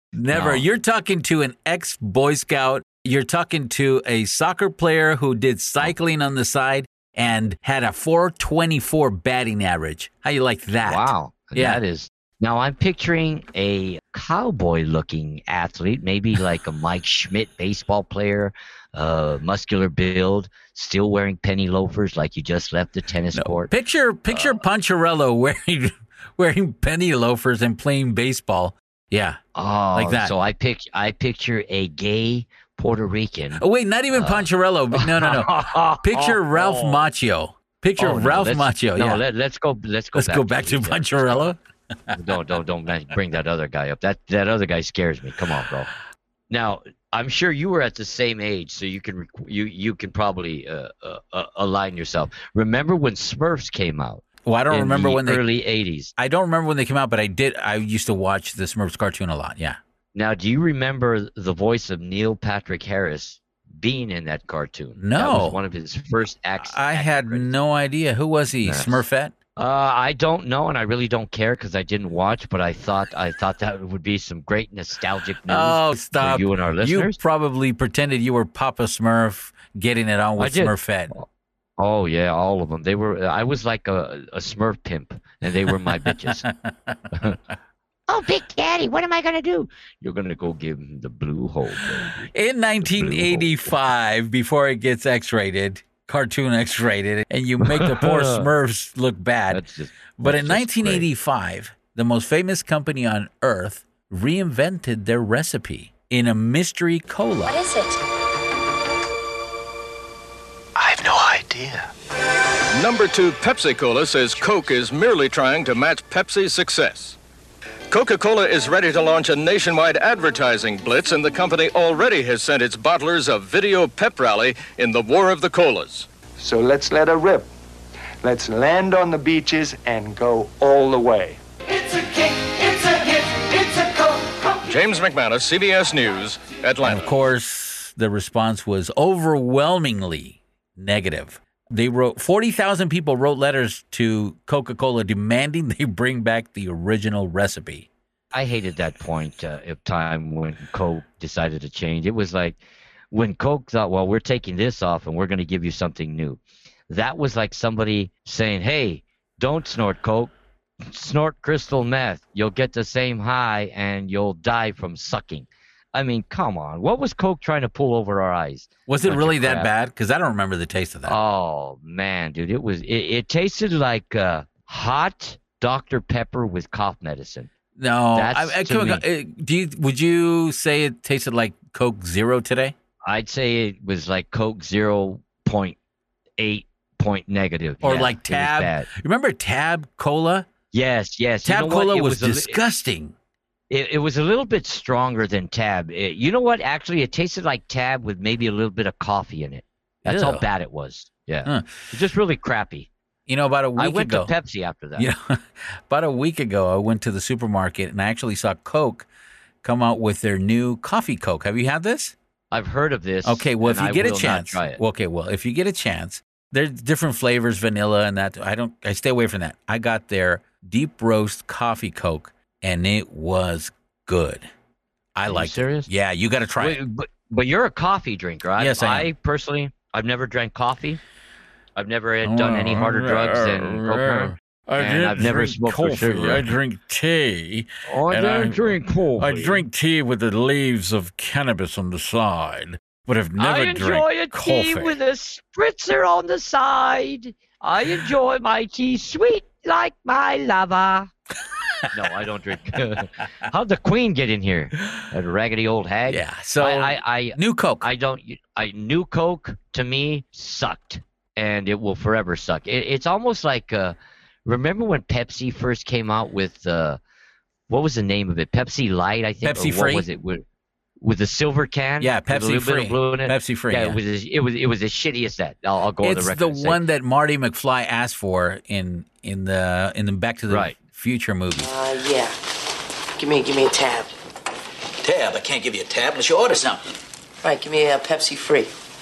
Never. No. You're talking to an ex-Boy Scout. You're talking to a soccer player who did cycling on the side and had a four twenty-four batting average. How you like that? Wow. Yeah. That is. Now I'm picturing a cowboy-looking athlete, maybe like a Mike Schmidt baseball player, uh, muscular build, still wearing penny loafers like you just left the tennis court. Picture picture Uh, Poncherello wearing wearing penny loafers and playing baseball. Yeah. Oh, like that. So I pic I picture a gay Puerto Rican. Oh, wait, not even Uh, Poncherello. But no, no, no. Picture Ralph Macchio. Picture Oh, no, Ralph let's- Macchio. No, yeah. let, let's go. Let's go. Let's back go back to the- Poncherello. don't don't don't bring that other guy up. That that other guy scares me. Come on, bro. Now I'm sure you were at the same age, so you can rec- you you can probably uh, uh, uh, align yourself. Remember when Smurfs came out? Well, I don't in remember the when they early eighties. I don't remember when they came out, but I did. I used to watch the Smurfs cartoon a lot. Yeah. Now, do you remember the voice of Neil Patrick Harris being in that cartoon? No. That was one of his first acts. I had no idea. Who was he? Yes. Smurfette? Uh, I don't know, and I really don't care because I didn't watch. But I thought I thought that would be some great nostalgic news Oh, stop! for you and our You listeners. probably pretended you were Papa Smurf, getting it on I with did. Smurfette. Oh yeah, all of them. They were. I was like a, a Smurf pimp, and they were my bitches. Oh, Big Daddy, what am I gonna do? You're gonna go give him the blue hole, baby. In nineteen eighty-five, before it gets X-rated, cartoon X-rated, and you make the poor Smurfs look bad. That's just, but that's in just nineteen eighty-five, the most famous company on Earth reinvented their recipe in a mystery cola. What is it? I have no idea. Number two Pepsi Cola says Coke is merely trying to match Pepsi's success. Coca-Cola is ready to launch a nationwide advertising blitz, and the company already has sent its bottlers a video pep rally in the War of the Colas. So let's let her rip. Let's land on the beaches and go all the way. It's a kick, it's a hit, it's a Coke, Coke. James McManus, C B S News, Atlanta. Of course, the response was overwhelmingly negative. They wrote forty thousand people wrote letters to Coca-Cola demanding they bring back the original recipe. I hated that point uh, of time when Coke decided to change. It was like when Coke thought, well, we're taking this off and we're going to give you something new. That was like somebody saying, hey, don't snort Coke, snort crystal meth. You'll get the same high and you'll die from sucking. I mean, come on. What was Coke trying to pull over our eyes? Was it Bunch really of that crap. bad? Because I don't remember the taste of that. Oh, man, dude. It was. It, it tasted like uh, hot Doctor Pepper with cough medicine. No, That's I, I, to come- me. uh, do you, would you say it tasted like Coke Zero today? I'd say it was like Coke zero point eight point negative. Or Yeah, like it was Tab? bad. Remember Tab Cola? Yes, yes. You Tab know what? Cola It was, a li- disgusting. It, it was a little bit stronger than Tab. It- you know what? Actually, it tasted like Tab with maybe a little bit of coffee in it. That's Ew. how bad it was. Yeah. Huh. It's just really crappy. You know, about a week I went ago. to Pepsi after that. You know, about a week ago, I went to the supermarket and I actually saw Coke come out with their new coffee Coke. Have you had this? I've heard of this. Okay, well, if and you I get a will not chance, try it. well, okay, well, if you get a chance, there's different flavors, vanilla and that. I don't, I stay away from that. I got their deep roast coffee Coke, and it was good. I you like serious? it. Yeah, you got to try Wait, it. But, but you're a coffee drinker. I, Yes, I am. I personally, I've never drank coffee. I've never had done any harder drugs than cocaine. I and didn't I've never drink smoked with coffee. sugar. I drink tea. Oh, I and don't drink coffee. I drink tea with the leaves of cannabis on the side, but I've never I enjoy drank a tea coffee. with a spritzer on the side. I enjoy my tea sweet like my lover. No, I don't drink. How'd the Queen get in here? That raggedy old hag. Yeah. So I, I, I new Coke. I don't. I new Coke to me sucked, and it will forever suck. It, it's almost like. Uh, remember when Pepsi first came out with uh, what was the name of it? Pepsi Light, I think. Pepsi or what Free? was it? With, with the silver can. Yeah, with a Pepsi little bit Free. of blue in it. Pepsi Free, Yeah, yeah. it was. As, it was. It was as shitty as that. I'll, I'll go on the It's record. the and say. one that Marty McFly asked for in in the in the Back to the Right. Future movie. Uh, yeah. Give me, give me a tab. Tab? I can't give you a tab unless you order something. Right, give me a Pepsi free.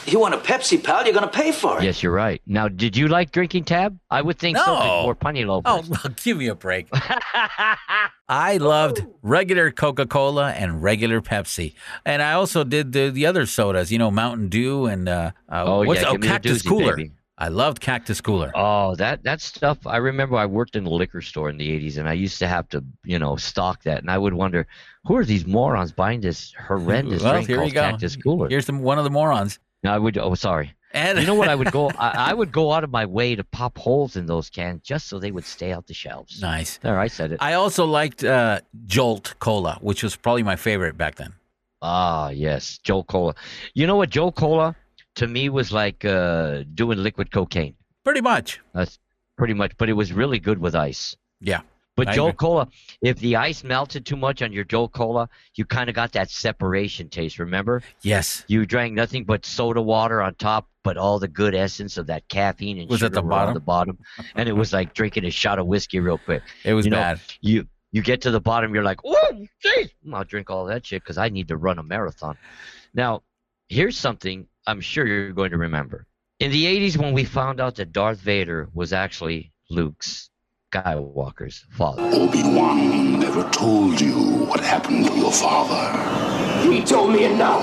You want a Pepsi, pal? You're gonna pay for it. Yes, you're right. Now, did you like drinking Tab? I would think so No. before Punny Loafers. Oh, well, give me a break. I loved regular Coca-Cola and regular Pepsi. And I also did the, the other sodas, you know, Mountain Dew and uh, uh, Oh, what's yeah, oh, give me the Cactus doozy, Cooler. baby. I loved Cactus Cooler. Oh, that that stuff. I remember I worked in a liquor store in the eighties, and I used to have to, you know, stock that. And I would wonder, who are these morons buying this horrendous Well, drink here called you go. Cactus Cooler? Here's the, one of the morons. No, I would. Oh, sorry. And you know what? I would go. I, I would go out of my way to pop holes in those cans just so they would stay out the shelves. Nice. There, I said it. I also liked uh, Jolt Cola, which was probably my favorite back then. Ah, yes, Jolt Cola. You know what? Jolt Cola to me was like uh, doing liquid cocaine. Pretty much. That's pretty much. But it was really good with ice. Yeah. But I Jolt agree. Cola, if the ice melted too much on your Jolt Cola, you kind of got that separation taste, remember? Yes. You drank nothing but soda water on top, but all the good essence of that caffeine and Was at sugar the were on bottom? the bottom. And it was like drinking a shot of whiskey real quick. It was you know, bad. You you get to the bottom, you're like, oh, jeez. I'll drink all that shit because I need to run a marathon. Now, here's something I'm sure you're going to remember. In the eighties, when we found out that Darth Vader was actually Luke's Skywalker's father. Obi-Wan never told you what happened to your father. He told me enough.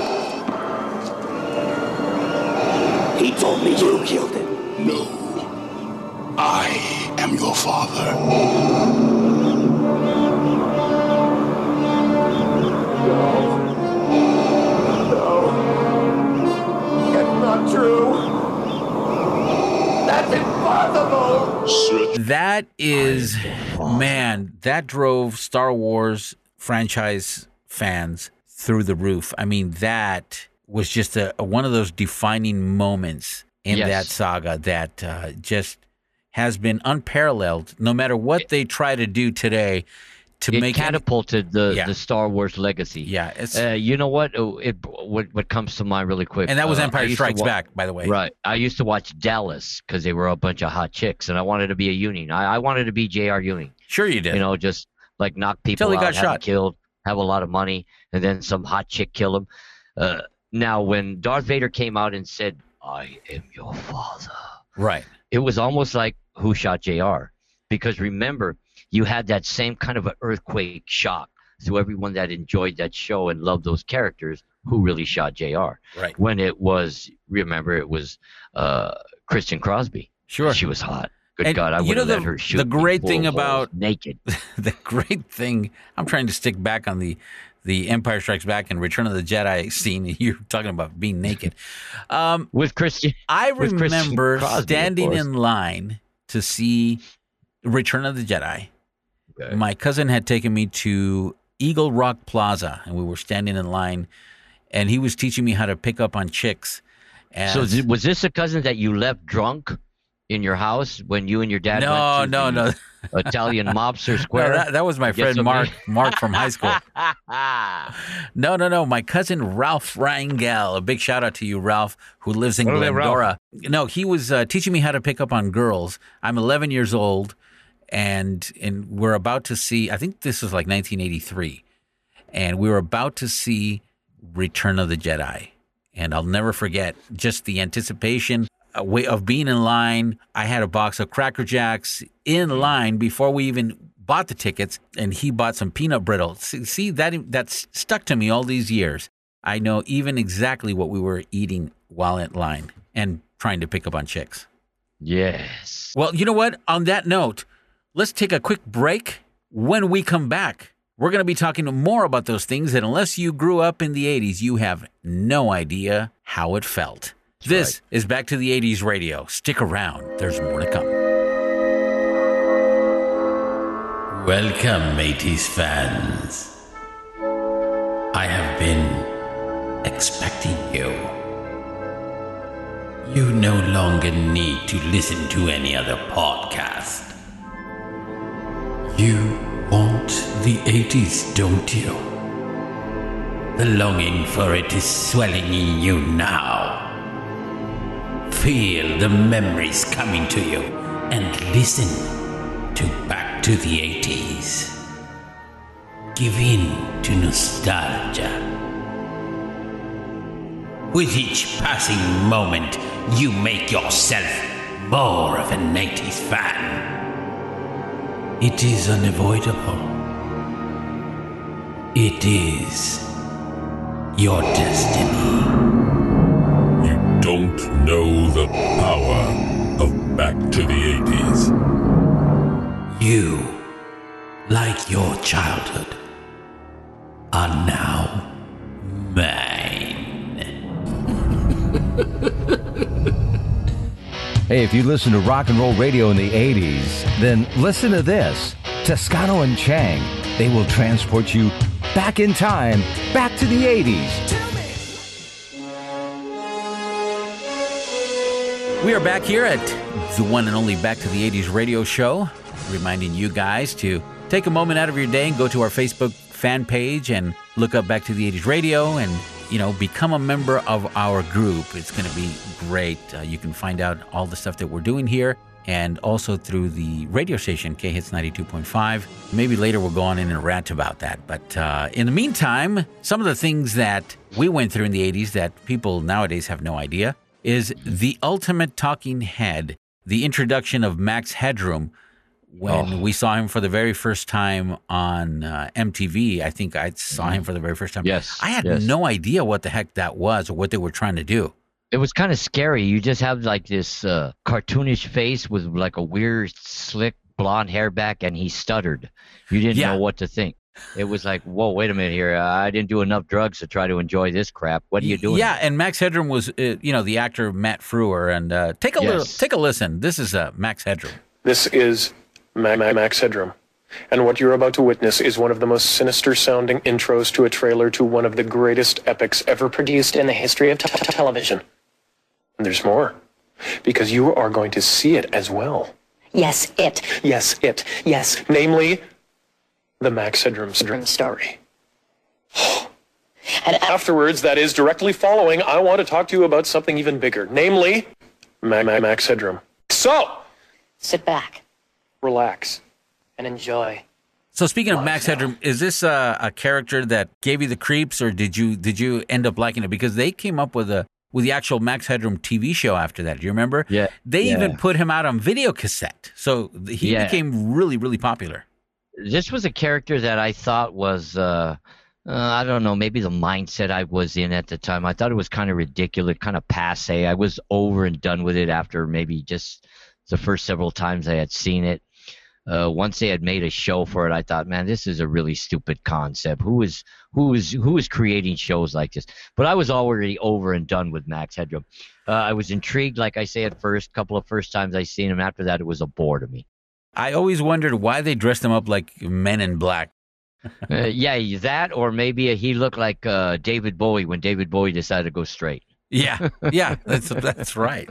He told me you killed him. No. I am your father. That's not true. That's impossible. That is, man, that drove Star Wars franchise fans through the roof. I mean, that was just a, a- one of those defining moments in Yes. that saga that uh, just has been unparalleled. No matter what they try to do today to It make it, catapulted the, Yeah. the Star Wars legacy. yeah, it's, Uh, you know what? Oh, It what what comes to mind really quick. and that was uh, I Empire used to Strikes wa- Back, by the way. Right. I used to watch Dallas because they were a bunch of hot chicks, and I wanted to be a Union. I, I wanted to be J R. Ewing. Sure, you did. You know, just like knock people Till he out, got have 'em shot. killed, have a lot of money, and then some hot chick kill him. Uh, now, when Darth Vader came out and said, "I am your father," Right. it was almost like who shot J R. Because remember, you had that same kind of an earthquake shock to everyone that enjoyed that show and loved those characters. Who really shot J R? Right. When it was, remember, it was uh, Kristen Crosby. Sure. She was hot. Good And God, I you would have know let the- her shoot the me great full thing holes about- naked. The great thing, I'm trying to stick back on the the Empire Strikes Back and Return of the Jedi scene. And you're talking about being naked. Um, with Christian, I with Christian remember Crosby, of standing course. in line to see Return of the Jedi. Okay. My cousin had taken me to Eagle Rock Plaza, and we were standing in line, and he was teaching me how to pick up on chicks. And So th- was this a cousin that you left drunk in your house when you and your dad no, went to no, the no. Italian Mobster No, Square? that, that was my Get friend some- Mark, Mark from high school. No, no, no. My cousin Ralph Rangel. A big shout out to you, Ralph, who lives in Hello there, Glendora. No, he was uh, teaching me how to pick up on girls. I'm eleven years old, and and we're about to see. I think this was like nineteen eighty-three, and we were about to see Return of the Jedi. And I'll never forget just the anticipation uh, way of being in line. I had a box of Cracker Jacks in line before we even bought the tickets, and he bought some peanut brittle. See, see that that's stuck to me all these years. I know even exactly what we were eating while in line and trying to pick up on chicks. Yes. Well, you know what? On that note, let's take a quick break. When we come back, we're going to be talking more about those things that unless you grew up in the eighties, you have no idea how it felt. This is Back to the eighties Radio. Stick around. There's more to come. Welcome, eighties fans. I have been expecting you. You no longer need to listen to any other podcast. You want the eighties, don't you? The longing for it is swelling in you now. Feel the memories coming to you and listen to Back to the eighties. Give in to nostalgia. With each passing moment, you make yourself more of an eighties fan. It is unavoidable. It is your destiny. You don't know the power of Back to the eighties. You, like your childhood, are now mine. Hey, if you listen to rock and roll radio in the eighties, then listen to this. Toscano and Chang, they will transport you back in time, back to the eighties. We are back here at the one and only Back to the eighties radio show, reminding you guys to take a moment out of your day and go to our Facebook fan page and look up Back to the eighties radio and, you know, become a member of our group. It's going to be great. Uh, you can find out all the stuff that we're doing here and also through the radio station, K-Hits ninety-two point five. Maybe later we'll go on in and rant about that. But uh, in the meantime, some of the things that we went through in the eighties that people nowadays have no idea is the ultimate talking head, the introduction of Max Headroom. When oh. we saw him for the very first time on uh, M T V, I think I saw him for the very first time. Yes. I had yes. no idea what the heck that was or what they were trying to do. It was kind of scary. You just have like this uh, cartoonish face with like a weird, slick blonde hair back, and he stuttered. You didn't Yeah. know what to think. It was like, whoa, wait a minute here. I didn't do enough drugs to try to enjoy this crap. What are you doing? Yeah, and Max Headroom was, uh, you know, the actor Matt Frewer. And uh, take a Yes. little, take a listen. This is uh, Max Headroom. This is Ma- Ma- Max Headroom. And what you're about to witness is one of the most sinister-sounding intros to a trailer to one of the greatest epics ever produced in the history of t- t- television. And there's more, because you are going to see it as well. Yes, it. Yes, it. Yes, namely, the Max Headroom story. And afterwards, that is directly following, I want to talk to you about something even bigger, namely, Ma- Ma- Max Headroom. So, sit back, relax, and enjoy. So speaking of Max Headroom, is this uh, a character that gave you the creeps, or did you did you end up liking it? Because they came up with a with the actual Max Headroom T V show after that. Do you remember? Yeah. They yeah. even put him out on video cassette, so th- he Yeah. became really really popular. This was a character that I thought was, uh, uh, I don't know, maybe the mindset I was in at the time. I thought it was kind of ridiculous, kind of passe. I was over and done with it after maybe just the first several times I had seen it. Uh, once they had made a show for it, I thought, man, this is a really stupid concept. Who is who is who is creating shows like this? But I was already over and done with Max Headroom. Uh, I was intrigued, like I say at first, couple of first times I seen him. After that, it was a bore to me. I always wondered why they dressed him up like Men in Black. uh, yeah, that, or maybe he looked like uh, David Bowie when David Bowie decided to go straight. Yeah, yeah, that's that's right.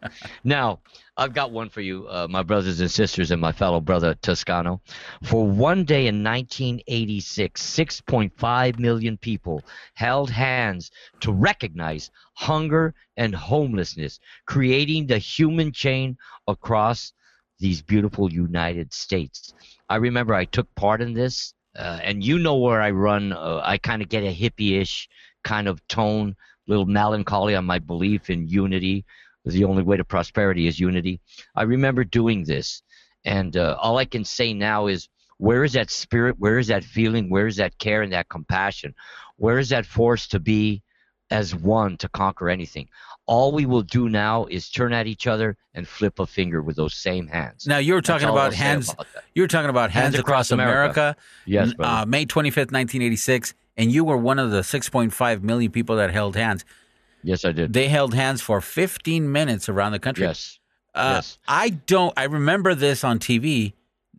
Now, I've got one for you, uh, my brothers and sisters, and my fellow brother Toscano. For one day in nineteen eighty-six, six point five million people held hands to recognize hunger and homelessness, creating the human chain across these beautiful United States. I remember I took part in this, uh, and you know where I run. Uh, I kind of get a hippie-ish kind of tone, little melancholy on my belief in unity. The only way to prosperity is unity. I remember doing this, and uh, all I can say now is, where is that spirit? Where is that feeling? Where is that care and that compassion? Where is that force to be as one to conquer anything? All we will do now is turn at each other and flip a finger with those same hands. Now you were talking That's all about I'll say hands. about that. You were talking about hands, Hands across, Across America. America. Yes, uh, brother. May twenty-fifth, nineteen eighty-six, and you were one of the six point five million people that held hands. Yes, I did. They held hands for fifteen minutes around the country. Yes. Uh, yes. I don't. I remember this on T V.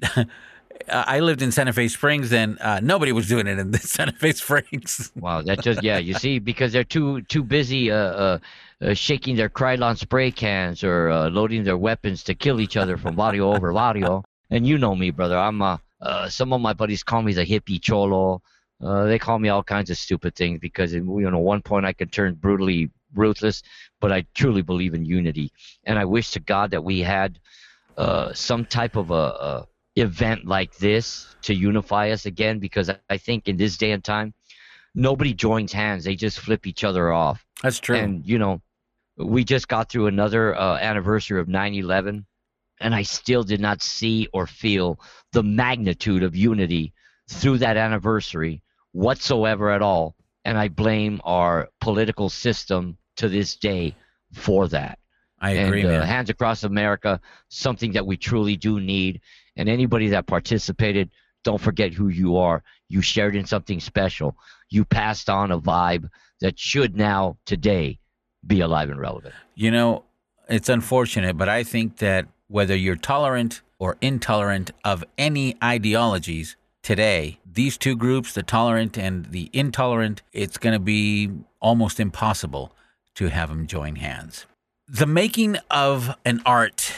I lived in Santa Fe Springs, and uh, nobody was doing it in Santa Fe Springs. Wow, that just yeah. You see, because they're too too busy uh, uh, uh, shaking their Krylon spray cans or uh, loading their weapons to kill each other from barrio over barrio. And you know me, brother. I'm uh, uh, some of my buddies call me the hippie cholo. Uh, they call me all kinds of stupid things because, you know, one point I can turn brutally ruthless, but I truly believe in unity. And I wish to God that we had uh, some type of a, a event like this to unify us again, because I think in this day and time, nobody joins hands. They just flip each other off. That's true. And, you know, we just got through another uh, anniversary of nine eleven, and I still did not see or feel the magnitude of unity through that anniversary whatsoever at all. And I blame our political system to this day for that. I agree, and, uh, man. Hands Across America, something that we truly do need. And anybody that participated, don't forget who you are. You shared in something special. You passed on a vibe that should now, today, be alive and relevant. You know, it's unfortunate, but I think that whether you're tolerant or intolerant of any ideologies today, these two groups, the tolerant and the intolerant, it's going to be almost impossible to have them join hands. The making of an art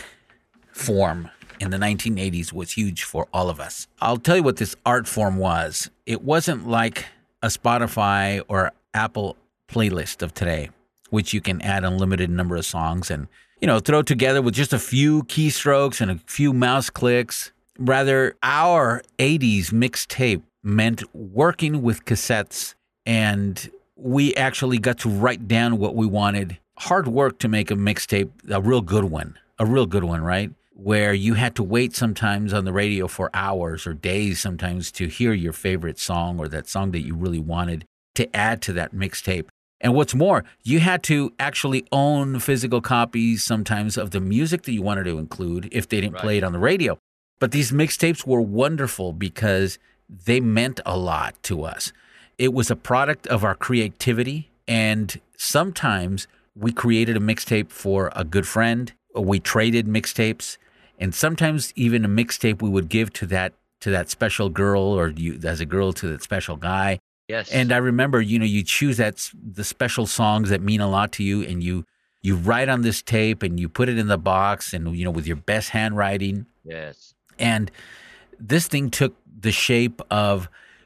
form in the nineteen eighties was huge for all of us. I'll tell you what this art form was. It wasn't like a Spotify or Apple playlist of today, which you can add unlimited number of songs and, you know, throw together with just a few keystrokes and a few mouse clicks. Rather, our eighties mixtape meant working with cassettes, and we actually got to write down what we wanted. Hard work to make a mixtape, a real good one, a real good one, right? Where you had to wait sometimes on the radio for hours or days sometimes to hear your favorite song or that song that you really wanted to add to that mixtape. And what's more, you had to actually own physical copies sometimes of the music that you wanted to include if they didn't play it on the radio. But these mixtapes were wonderful because they meant a lot to us. It was a product of our creativity, and sometimes we created a mixtape for a good friend, or we traded mixtapes, and sometimes even a mixtape we would give to that to that special girl, or you as a girl to that special guy. Yes. And I remember, you know, you choose that the special songs that mean a lot to you, and you you write on this tape, and you put it in the box, and you know, with your best handwriting. Yes. And this thing took the shape of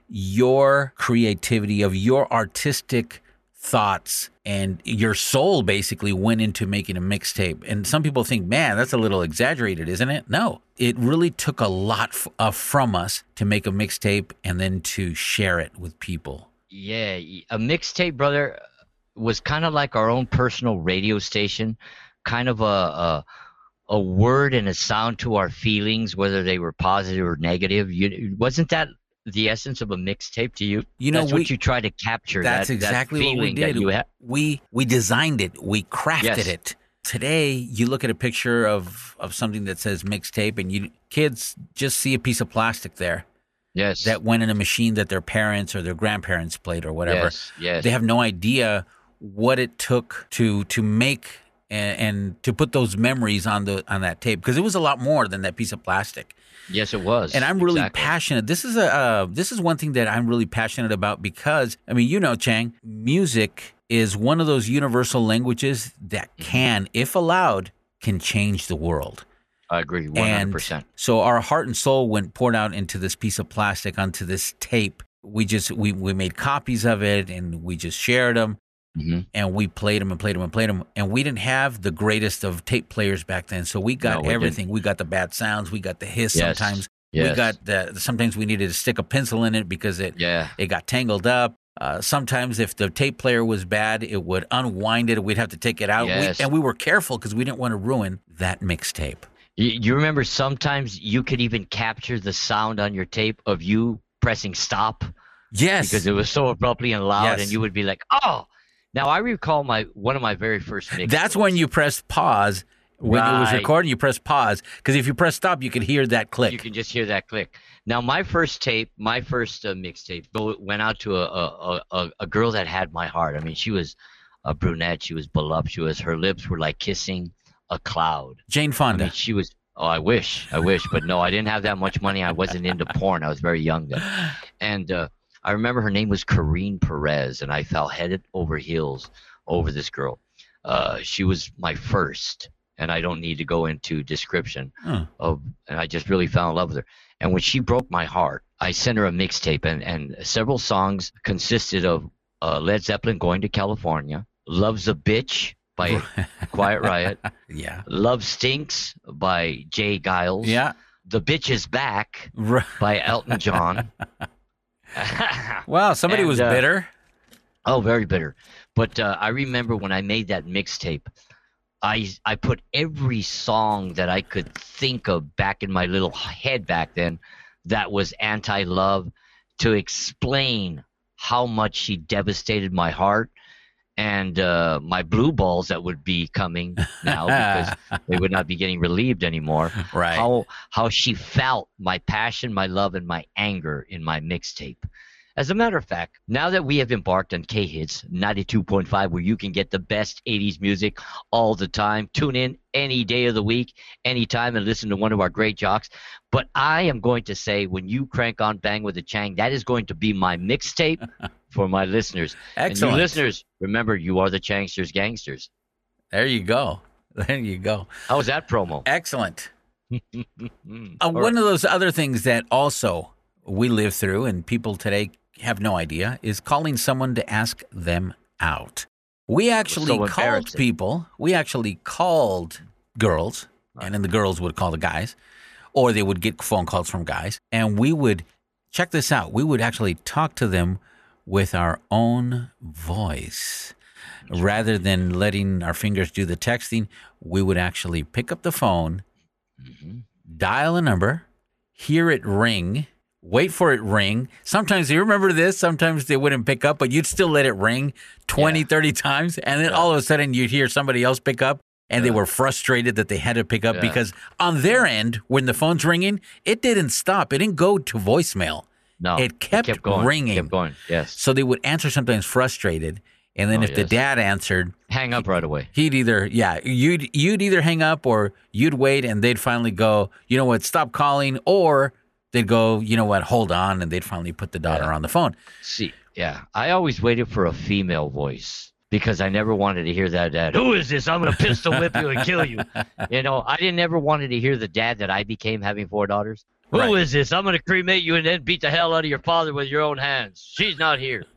your creativity, of your artistic thoughts, and your soul basically went into making a mixtape. And some people think, man, that's a little exaggerated, isn't it? No, it really took a lot f- uh, from us to make a mixtape and then to share it with people. Yeah, a mixtape, brother, was kind of like our own personal radio station, kind of a, a a word and a sound to our feelings, whether they were positive or negative. You, wasn't that the essence of a mixtape to you? You know, that's we, what you try to capture. That's that, exactly that what we feeling did. That you ha- we we designed it. We crafted Yes. it. Today, you look at a picture of, of something that says mixtape, and you kids just see a piece of plastic there. Yes. That went in a machine that their parents or their grandparents played or whatever. Yes, yes. They have no idea what it took to to make and, and to put those memories on the on that tape, because it was a lot more than that piece of plastic. Yes, it was. And I'm really Exactly. passionate. This is a uh, this is one thing that I'm really passionate about because, I mean, you know, Chang, music is one of those universal languages that can, if allowed, can change the world. I agree, one hundred percent. And so our heart and soul went poured out into this piece of plastic, onto this tape. We just we we made copies of it, and we just shared them. Mm-hmm. And we played them and played them and played them. And we didn't have the greatest of tape players back then. So we got No, we everything. We got the bad sounds. We got the hiss Yes. sometimes. We Yes. got the, sometimes we needed to stick a pencil in it because it, Yeah. it got tangled up. Uh, sometimes if the tape player was bad, it would unwind it. We'd have to take it out. Yes. We, and we were careful because we didn't want to ruin that mixtape. You, you remember sometimes you could even capture the sound on your tape of you pressing stop? Yes. Because it was so abruptly and loud, Yes. and you would be like, oh. Now, I recall my one of my very first mixtapes. That's when you pressed pause. When it was Right. recording, you press pause. Because if you press stop, you could hear that click. You can just hear that click. Now, my first tape, my first uh, mixtape, go- went out to a, a, a, a girl that had my heart. I mean, she was a brunette. She was voluptuous. Her lips were like kissing a cloud. Jane Fonda. I mean, she was, oh, I wish, I wish. But no, I didn't have that much money. I wasn't into porn. I was very young then. And uh, I remember her name was Karine Perez, and I fell head over heels over this girl. Uh, she was my first, and I don't need to go into description Huh. of, and I just really fell in love with her. And when she broke my heart, I sent her a mixtape, and, and several songs consisted of uh, Led Zeppelin, Going to California, Love's a Bitch by Quiet Riot, Yeah. Love Stinks by Jay Giles, Yeah. The Bitch is Back Right. by Elton John. Wow, somebody And, was uh, bitter. Oh, very bitter. But uh, I remember when I made that mixtape, I I put every song that I could think of back in my little head back then that was anti-love to explain how much she devastated my heart and uh, my blue balls that would be coming now because they would not be getting relieved anymore. Right. How how she felt my passion, my love, and my anger in my mixtape. As a matter of fact, now that we have embarked on K-Hits ninety-two point five, where you can get the best eighties music all the time, tune in any day of the week, anytime, and listen to one of our great jocks. But I am going to say, when you crank on Bang with the Chang, that is going to be my mixtape for my listeners. Excellent. And you listeners, remember, you are the Changsters Gangsters. There you go. There you go. How was that promo? Excellent. uh, one of those other things that also we live through and people today have no idea is calling someone to ask them out. We actually so called embarrassing. people, we actually called girls, and then the girls would call the guys, or they would get phone calls from guys, and we would, check this out, we would actually talk to them with our own voice. Rather than letting our fingers do the texting, we would actually pick up the phone, Mm-hmm. dial a number, hear it ring, wait for it ring. Sometimes, you remember this? Sometimes they wouldn't pick up, but you'd still let it ring twenty, yeah. thirty times. And then yeah. all of a sudden you'd hear somebody else pick up and yeah. they were frustrated that they had to pick up yeah. because on their end, when the phone's ringing, it didn't stop. It didn't go to voicemail. No, it kept, it kept going. ringing. Kept going. Yes. So they would answer sometimes frustrated. And then oh, if yes. the dad answered, hang up right away. He'd either, yeah, you'd you'd either hang up or you'd wait and they'd finally go, you know what, stop calling, or they'd go, you know what, hold on, and they'd finally put the daughter yeah. on the phone. See, yeah, I always waited for a female voice because I never wanted to hear that dad. Who is this? I'm going to pistol whip you and kill you. You know, I didn't ever wanted to hear the dad that I became having four daughters. Who Right. is this? I'm going to cremate you and then beat the hell out of your father with your own hands. She's not here.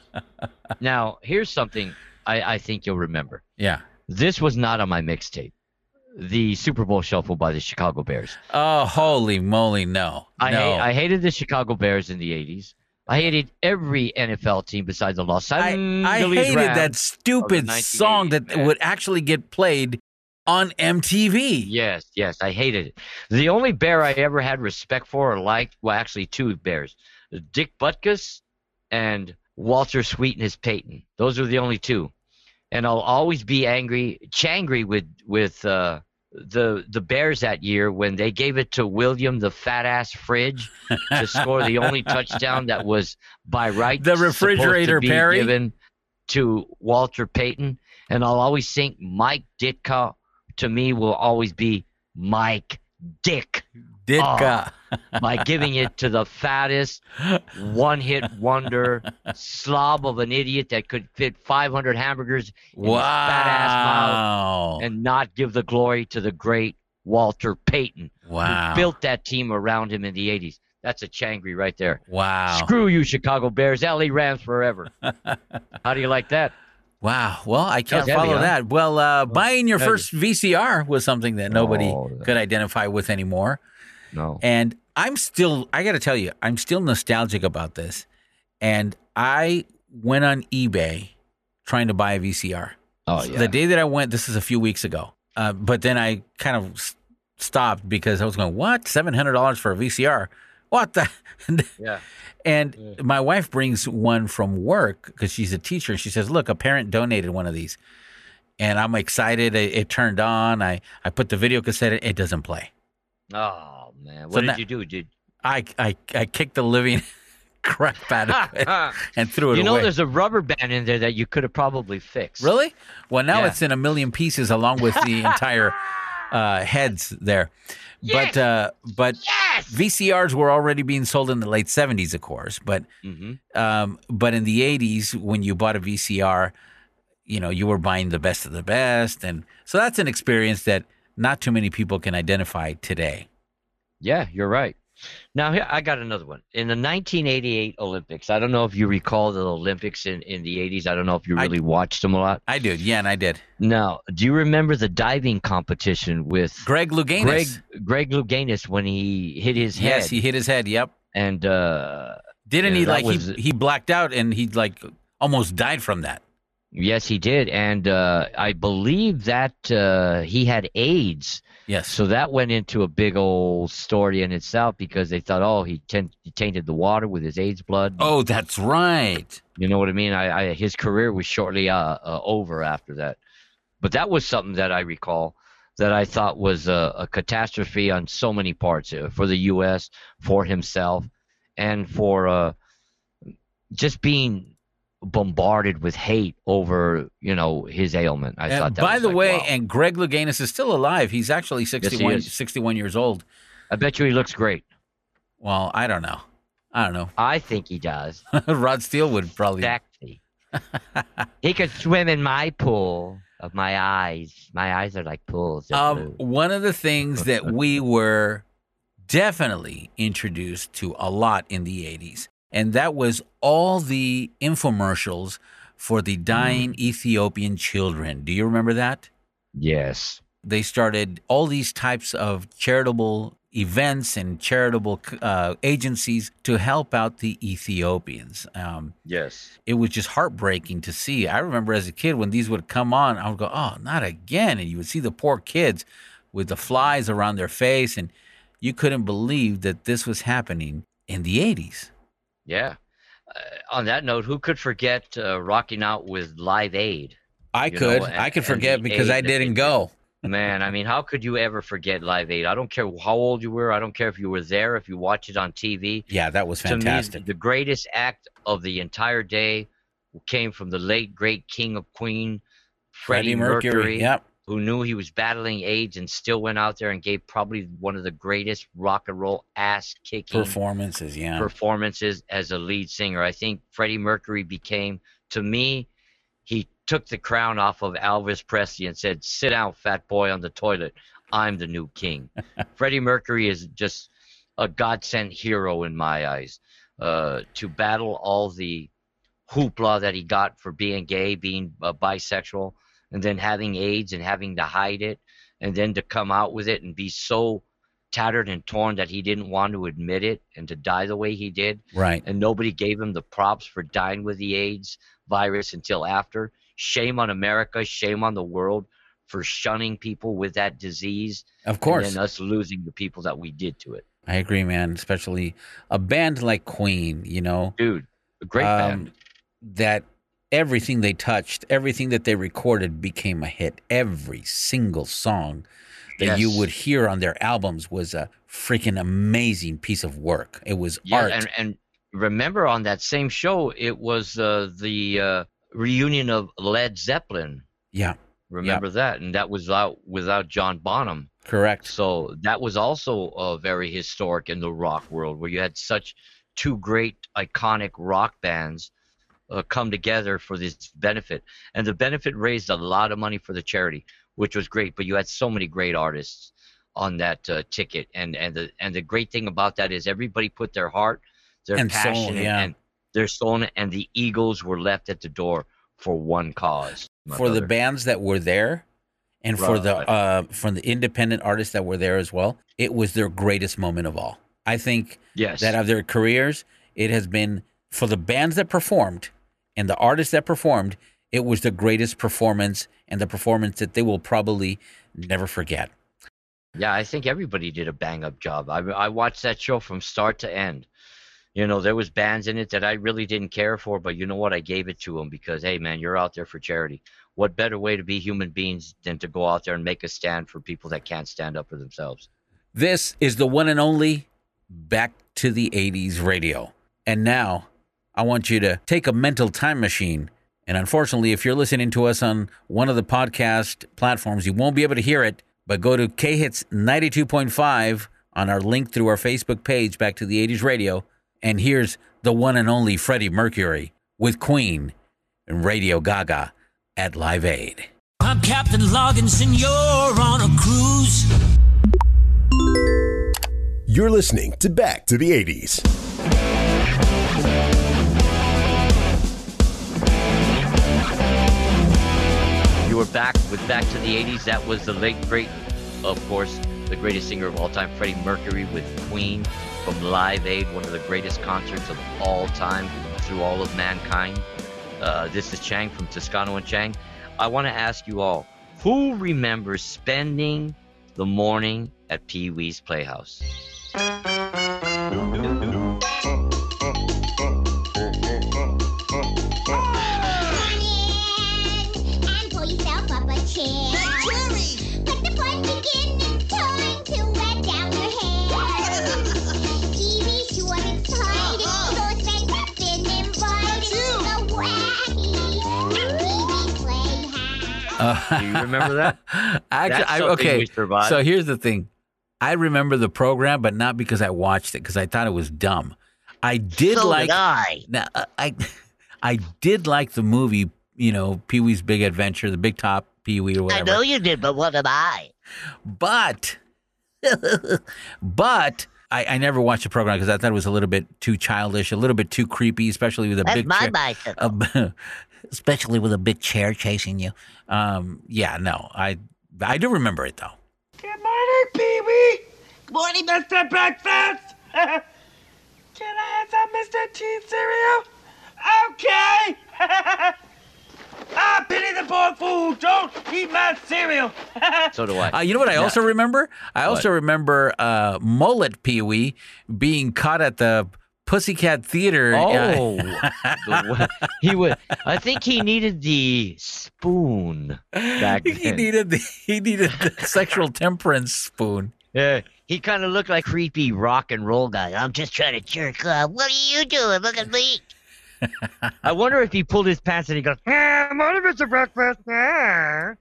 Now, here's something I, I think you'll remember. Yeah. This was not on my mixtape. The Super Bowl Shuffle by the Chicago Bears. Oh, holy moly, no. I, no. ha- I hated the Chicago Bears in the eighties. I hated every N F L team besides the Los I, Angeles I hated Rams that of stupid the song that man. would actually get played on M T V. Yes, yes, I hated it. The only bear I ever had respect for or liked, well, actually two bears, Dick Butkus and Walter Sweet and his Peyton. Those are the only two. And I'll always be angry, changry with with uh, the the Bears that year when they gave it to William the fat ass Fridge to score the only touchdown that was by right The refrigerator supposed to be Perry? given to Walter Payton. And I'll always think Mike Ditka to me will always be Mike Dick. Ditka. Oh, by giving it to the fattest one-hit wonder slob of an idiot that could fit five hundred hamburgers in his fat ass Wow. mouth and not give the glory to the great Walter Payton, Wow. who built that team around him in the eighties. That's a changry right there. Wow. Screw you, Chicago Bears. L A Rams forever. How do you like that? Wow. Well, I can't That was heavy, follow huh? that. Well, uh, buying your heavy. first V C R was something that nobody Oh, could identify with anymore. No. And I'm still, I got to tell you, I'm still nostalgic about this. And I went on eBay trying to buy a V C R. Oh, yeah. The day that I went, this is a few weeks ago. Uh, but then I kind of s- stopped because I was going, what? seven hundred dollars for a V C R? What the? Yeah. And my wife brings one from work because she's a teacher. And she says, look, a parent donated one of these. And I'm excited. It, it turned on. I, I put the video cassette in. It doesn't play. Oh, man. What So did now- you do? Did I, I, I kicked the living crap out of it and threw it you know away. there's a rubber band in there that you could have probably fixed. Really? Well, now Yeah. it's in a million pieces along with the entire uh, heads there. But uh, but V C Rs were already being sold in the late seventies, of course. But Mm-hmm. um, but in the eighties, when you bought a V C R, you know, you were buying the best of the best. And so that's an experience that not too many people can identify today. Yeah, you're right. Now, here I got another one. In the nineteen eighty-eight Olympics, I don't know if you recall the Olympics in, in the eighties. I don't know if you really watched them a lot. I did. Yeah, and I did. Now, do you remember the diving competition with Greg Louganis? Greg, Greg Louganis when he hit his head? Yes, he hit his head. Yep. And uh, Didn't yeah, he that like was- he he blacked out and he like almost died from that. Yes, he did. And uh, I believe that uh, he had AIDS. Yes. So that went into a big old story in itself because they thought, oh, he, t- he tainted the water with his AIDS blood. Oh, that's right. You know what I mean? I, I his career was shortly uh, uh, over after that. But that was something that I recall that I thought was a, a catastrophe on so many parts uh, for the U S, for himself, and for uh, just being bombarded with hate over, you know, his ailment. I And thought that by was the like, way, wow. and Greg Louganis is still alive. He's actually sixty-one, is. sixty-one years old. I bet you he looks great. Well, I don't know. I don't know. I think he does. Rod Steele would probably. Sexy. He could swim in my pool of my eyes. My eyes are like pools. They're Um, blue. one of the things that we were definitely introduced to a lot in the eighties, and that was all the infomercials for the dying Mm. Ethiopian children. Do you remember that? Yes. They started all these types of charitable events and charitable uh, agencies to help out the Ethiopians. Um, Yes. it was just heartbreaking to see. I remember as a kid when these would come on, I would go, oh, not again. And you would see the poor kids with the flies around their face, and you couldn't believe that this was happening in the eighties. Yeah. Uh, on that note, who could forget uh, rocking out with Live Aid? I You could. know, and- I could and forget the because aid I that didn't they go. Man, I mean, how could you ever forget Live Aid? I don't care how old you were. I don't care if you were there, if you watched it on T V. Yeah, that was To fantastic. me, the greatest act of the entire day came from the late, great King of Queen, Freddie, Freddie Mercury, Mercury, yep. who knew he was battling AIDS and still went out there and gave probably one of the greatest rock and roll ass-kicking Performances, yeah. performances as a lead singer. I think Freddie Mercury became, to me, he took the crown off of Elvis Presley and said, sit down, fat boy, on the toilet. I'm the new king. Freddie Mercury is just a God-sent hero in my eyes. Uh, to battle all the hoopla that he got for being gay, being uh, bisexual, and then having AIDS and having to hide it, and then to come out with it and be so tattered and torn that he didn't want to admit it and to die the way he did. Right. And nobody gave him the props for dying with the AIDS virus until after. Shame on America, shame on the world for shunning people with that disease. Of course. And then us losing the people that we did to it. I agree, man. Especially a band like Queen, you know. Dude, a great band. That everything they touched, everything that they recorded became a hit. Every single song that Yes. you would hear on their albums was a freaking amazing piece of work. It was Yeah, art. and, and remember on that same show, it was uh, the uh, reunion of Led Zeppelin. Yeah. Remember that? And that was out without John Bonham. Correct. So that was also uh, very historic in the rock world, where you had such two great iconic rock bands uh, come together for this benefit. And the benefit raised a lot of money for the charity, which was great. But you had so many great artists on that uh, ticket. And, and, the, and the great thing about that is everybody put their heart, their And soul, passion, yeah. and their soul, in it, and the egos were left at the door for one cause. my For the brother. bands that were there and for the Right. uh, from the independent artists that were there as well, it was their greatest moment of all. I think Yes. that of their careers, it has been for the bands that performed and the artists that performed, it was the greatest performance and the performance that they will probably never forget. Yeah, I think everybody did a bang-up job. I, I watched that show from start to end. You know, there was bands in it that I really didn't care for, but you know what? I gave it to them because, hey, man, you're out there for charity. What better way to be human beings than to go out there and make a stand for people that can't stand up for themselves? This is the one and only Back to the eighties radio. And now I want you to take a mental time machine. And unfortunately, if you're listening to us on one of the podcast platforms, you won't be able to hear it, but go to K Hits ninety-two point five on our link through our Facebook page, Back to the eighties radio. And here's the one and only Freddie Mercury with Queen and Radio Gaga at Live Aid. I'm Captain Loggins and you're on a cruise. You're listening to Back to the eighties. You were back with Back to the eighties. That was the late, great, of course, the greatest singer of all time, Freddie Mercury with Queen from Live Aid, one of the greatest concerts of all time through all of mankind. Uh, this is Chang from Toscano and Chang. I want to ask you all, who remembers spending the morning at Pee Wee's Playhouse? And pull yourself up a chair. But the fun begins, time to wet down your hair. Easy, short, and tight. Those friends have been invited. The wacky Pee Wee's Playhouse. Uh, Do you remember that? Actually, That's I, something okay. we survived. So here's the thing. I remember the program, but not because I watched it, because I thought it was dumb. I did So like. did I. Now, I, I did like the movie. You know, Pee Wee's Big Adventure, the Big Top Pee Wee or I whatever. know you did, but what am I? But, but I, I never watched the program because I thought it was a little bit too childish, a little bit too creepy, especially with a That's big my chair, bicycle. a- especially with a big chair chasing you. Um, yeah, no, I I do remember it though. Good morning, Pee Wee. Good morning, Mister Breakfast. Can I have some Mister T cereal? Okay. Ah, pity the poor fool. Don't eat my cereal. So do I. Uh, you know what I Yeah. also remember? I also What? remember uh, Mullet Pee Wee being caught at the Pussycat Theater. Oh, the wa- he would. I think he needed the spoon back then. he needed the he needed the sexual temperance spoon. Yeah, he kind of looked like creepy rock and roll guy. I'm just trying to jerk off. What are you doing? Look at me. I wonder if he pulled his pants and he goes, "Ah, morning, Mister Breakfast." Ah."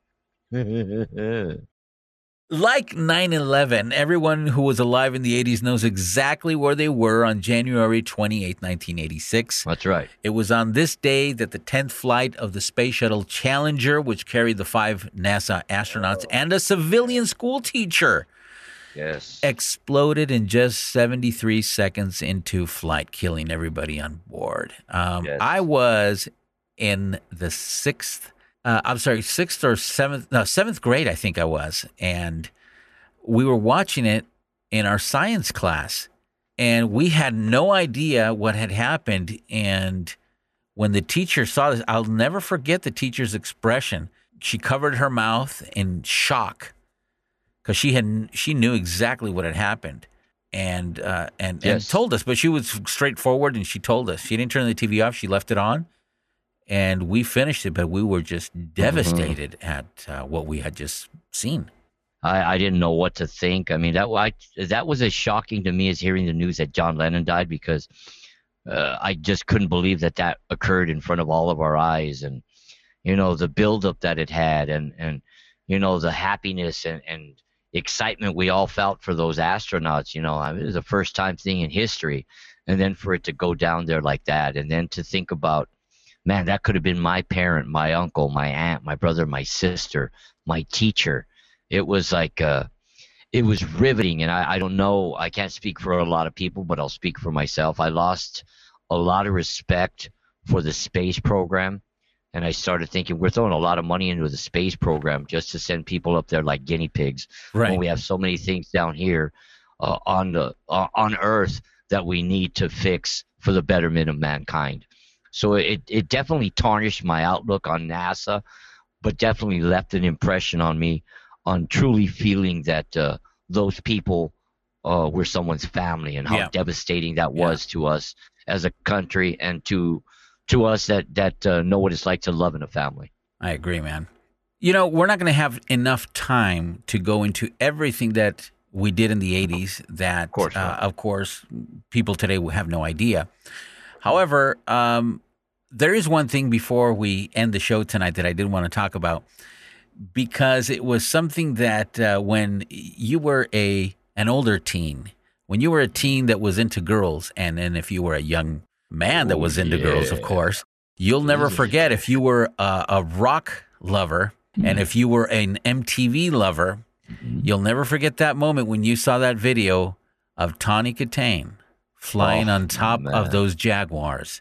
Like nine eleven, everyone who was alive in the eighties knows exactly where they were on January twenty-eighth, nineteen eighty-six. That's right. It was on this day that the tenth flight of the Space Shuttle Challenger, which carried the five NASA astronauts and a civilian school teacher, Yes. exploded in just seventy-three seconds into flight, killing everybody on board. Um, Yes. I was in the sixth, uh, I'm sorry, sixth or seventh, no, seventh grade, I think I was. And we were watching it in our science class, and we had no idea what had happened. And when the teacher saw this, I'll never forget the teacher's expression. She covered her mouth in shock, because she had she knew exactly what had happened, and uh, and and Yes. told us. But she was straightforward, and she told us. She didn't turn the T V off. She left it on, and we finished it. But we were just devastated at uh, what we had just seen. I, I didn't know what to think. I mean, that I, that was as shocking to me as hearing the news that John Lennon died, because uh, I just couldn't believe that that occurred in front of all of our eyes, and you know the buildup that it had, and and you know the happiness and and excitement we all felt for those astronauts. You know, I mean, it was a first time thing in history, and then for it to go down there like that, and then to think about, man, that could have been my parent, my uncle, my aunt, my brother, my sister, my teacher. It was like, uh, it was riveting, and I, I don't know, I can't speak for a lot of people, but I'll speak for myself. I lost a lot of respect for the space program, and I started thinking, we're throwing a lot of money into the space program just to send people up there like guinea pigs. Right. When we have so many things down here uh, on the uh, on Earth that we need to fix for the betterment of mankind. So it, it definitely tarnished my outlook on NASA, but definitely left an impression on me on truly feeling that uh, those people uh, were someone's family, and how Yeah. devastating that was to us as a country, and to to us that, that uh, know what it's like to love in a family. I agree, man. You know, we're not going to have enough time to go into everything that we did in the eighties that, of course, uh, of course people today will have no idea. However, um, there is one thing before we end the show tonight that I did want to talk about, because it was something that uh, when you were a an older teen, when you were a teen that was into girls, and then if you were a young man that Oh, was into girls, of yeah. course, you'll never forget if you were a, a rock lover and if you were an M T V lover, you'll never forget that moment when you saw that video of Tawny Katane flying Oh, on top man. of those Jaguars.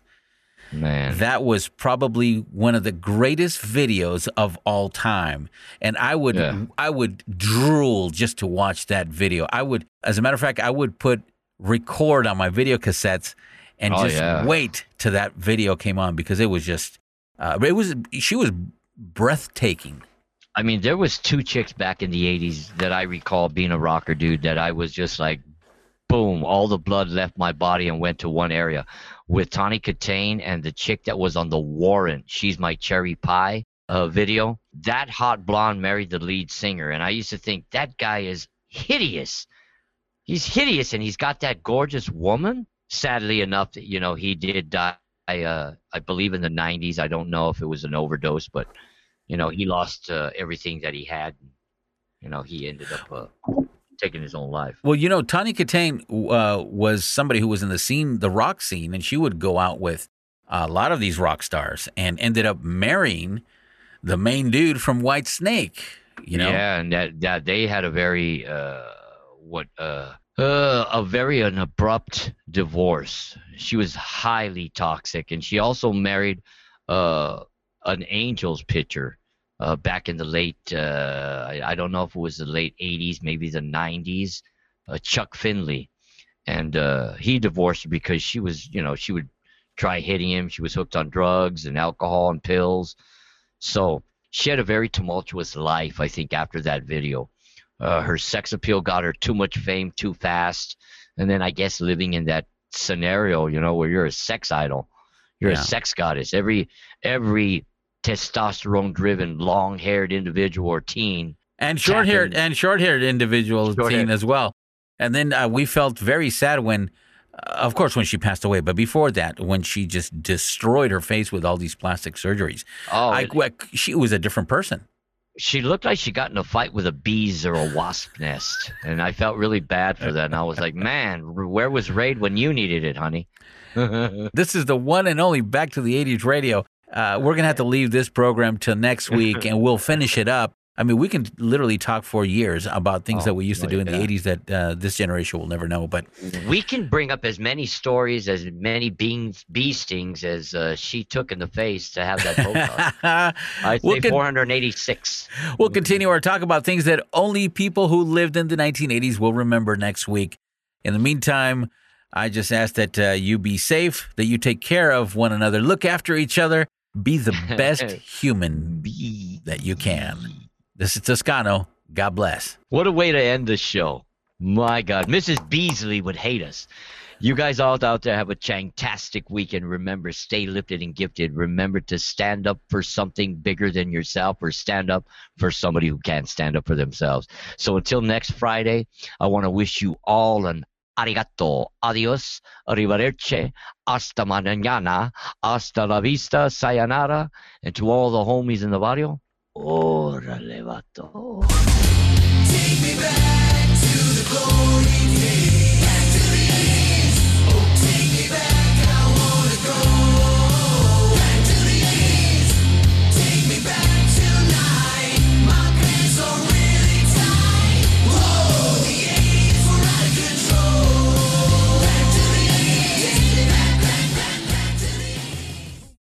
Man. That was probably one of the greatest videos of all time. And I would Yeah. I would drool just to watch that video. I would, as a matter of fact, I would put record on my video cassettes and Oh, just yeah. wait till that video came on, because it was just Uh, but it was she was breathtaking. I mean, there was two chicks back in the eighties that I recall being a rocker, dude, that I was just like, boom, all the blood left my body and went to one area. With Tawny Katane and the chick that was on the Warrant, She's My Cherry Pie uh, video, that hot blonde married the lead singer. And I used to think, that guy is hideous. He's hideous, and he's got that gorgeous woman. Sadly enough, you know, he did die, uh, I believe, in the nineties. I don't know if it was an overdose, but, you know, he lost uh, everything that he had. You know, he ended up uh, taking his own life. Well, you know, Tawny Katane uh, was somebody who was in the scene, the rock scene, and she would go out with a lot of these rock stars and ended up marrying the main dude from Whitesnake, you know? Yeah, and that, that they had a very, uh, what, uh, uh, a very an abrupt divorce. She was highly toxic, and she also married uh, an Angels pitcher uh, back in the late, uh, I, I don't know if it was the late eighties, maybe the nineties, uh, Chuck Finley. And uh, he divorced her because she was, you know, she would try hitting him. She was hooked on drugs and alcohol and pills. So she had a very tumultuous life, I think, after that video. Uh, her sex appeal got her too much fame too fast. And then I guess living in that scenario, you know, where you're a sex idol, you're Yeah. a sex goddess. Every every testosterone-driven, long-haired individual or teen. And short-haired and short-haired individual Short-haired. teen as well. And then uh, we felt very sad when, uh, of course, when she passed away. But before that, when she just destroyed her face with all these plastic surgeries, Oh, I, it- she was a different person. She looked like she got in a fight with a bees or a wasp nest, and I felt really bad for that. And I was like, man, where was Raid when you needed it, honey? This is the one and only Back to the eighties radio. Uh, we're going to have to leave this program till next week, and we'll finish it up. I mean, we can literally talk for years about things Oh, that we used to do in the yeah. eighties that uh, this generation will never know. But We can bring up as many stories, as many beans, bee stings as uh, she took in the face to have that Botox. I'd We'll say con- four hundred eighty-six. we'll continue our talk about things that only people who lived in the nineteen eighties will remember next week. In the meantime, I just ask that uh, you be safe, that you take care of one another, look after each other, be the best human that you can. This is Toscano. God bless. What a way to end the show. My God. Missus Beasley would hate us. You guys all out there have a fantastic weekend. Remember, stay lifted and gifted. Remember to stand up for something bigger than yourself, or stand up for somebody who can't stand up for themselves. So until next Friday, I want to wish you all an arigato, adios, arrivederci, hasta mañana, hasta la vista, sayonara. And to all the homies in the barrio, órale, vato. Take me back to the glory days.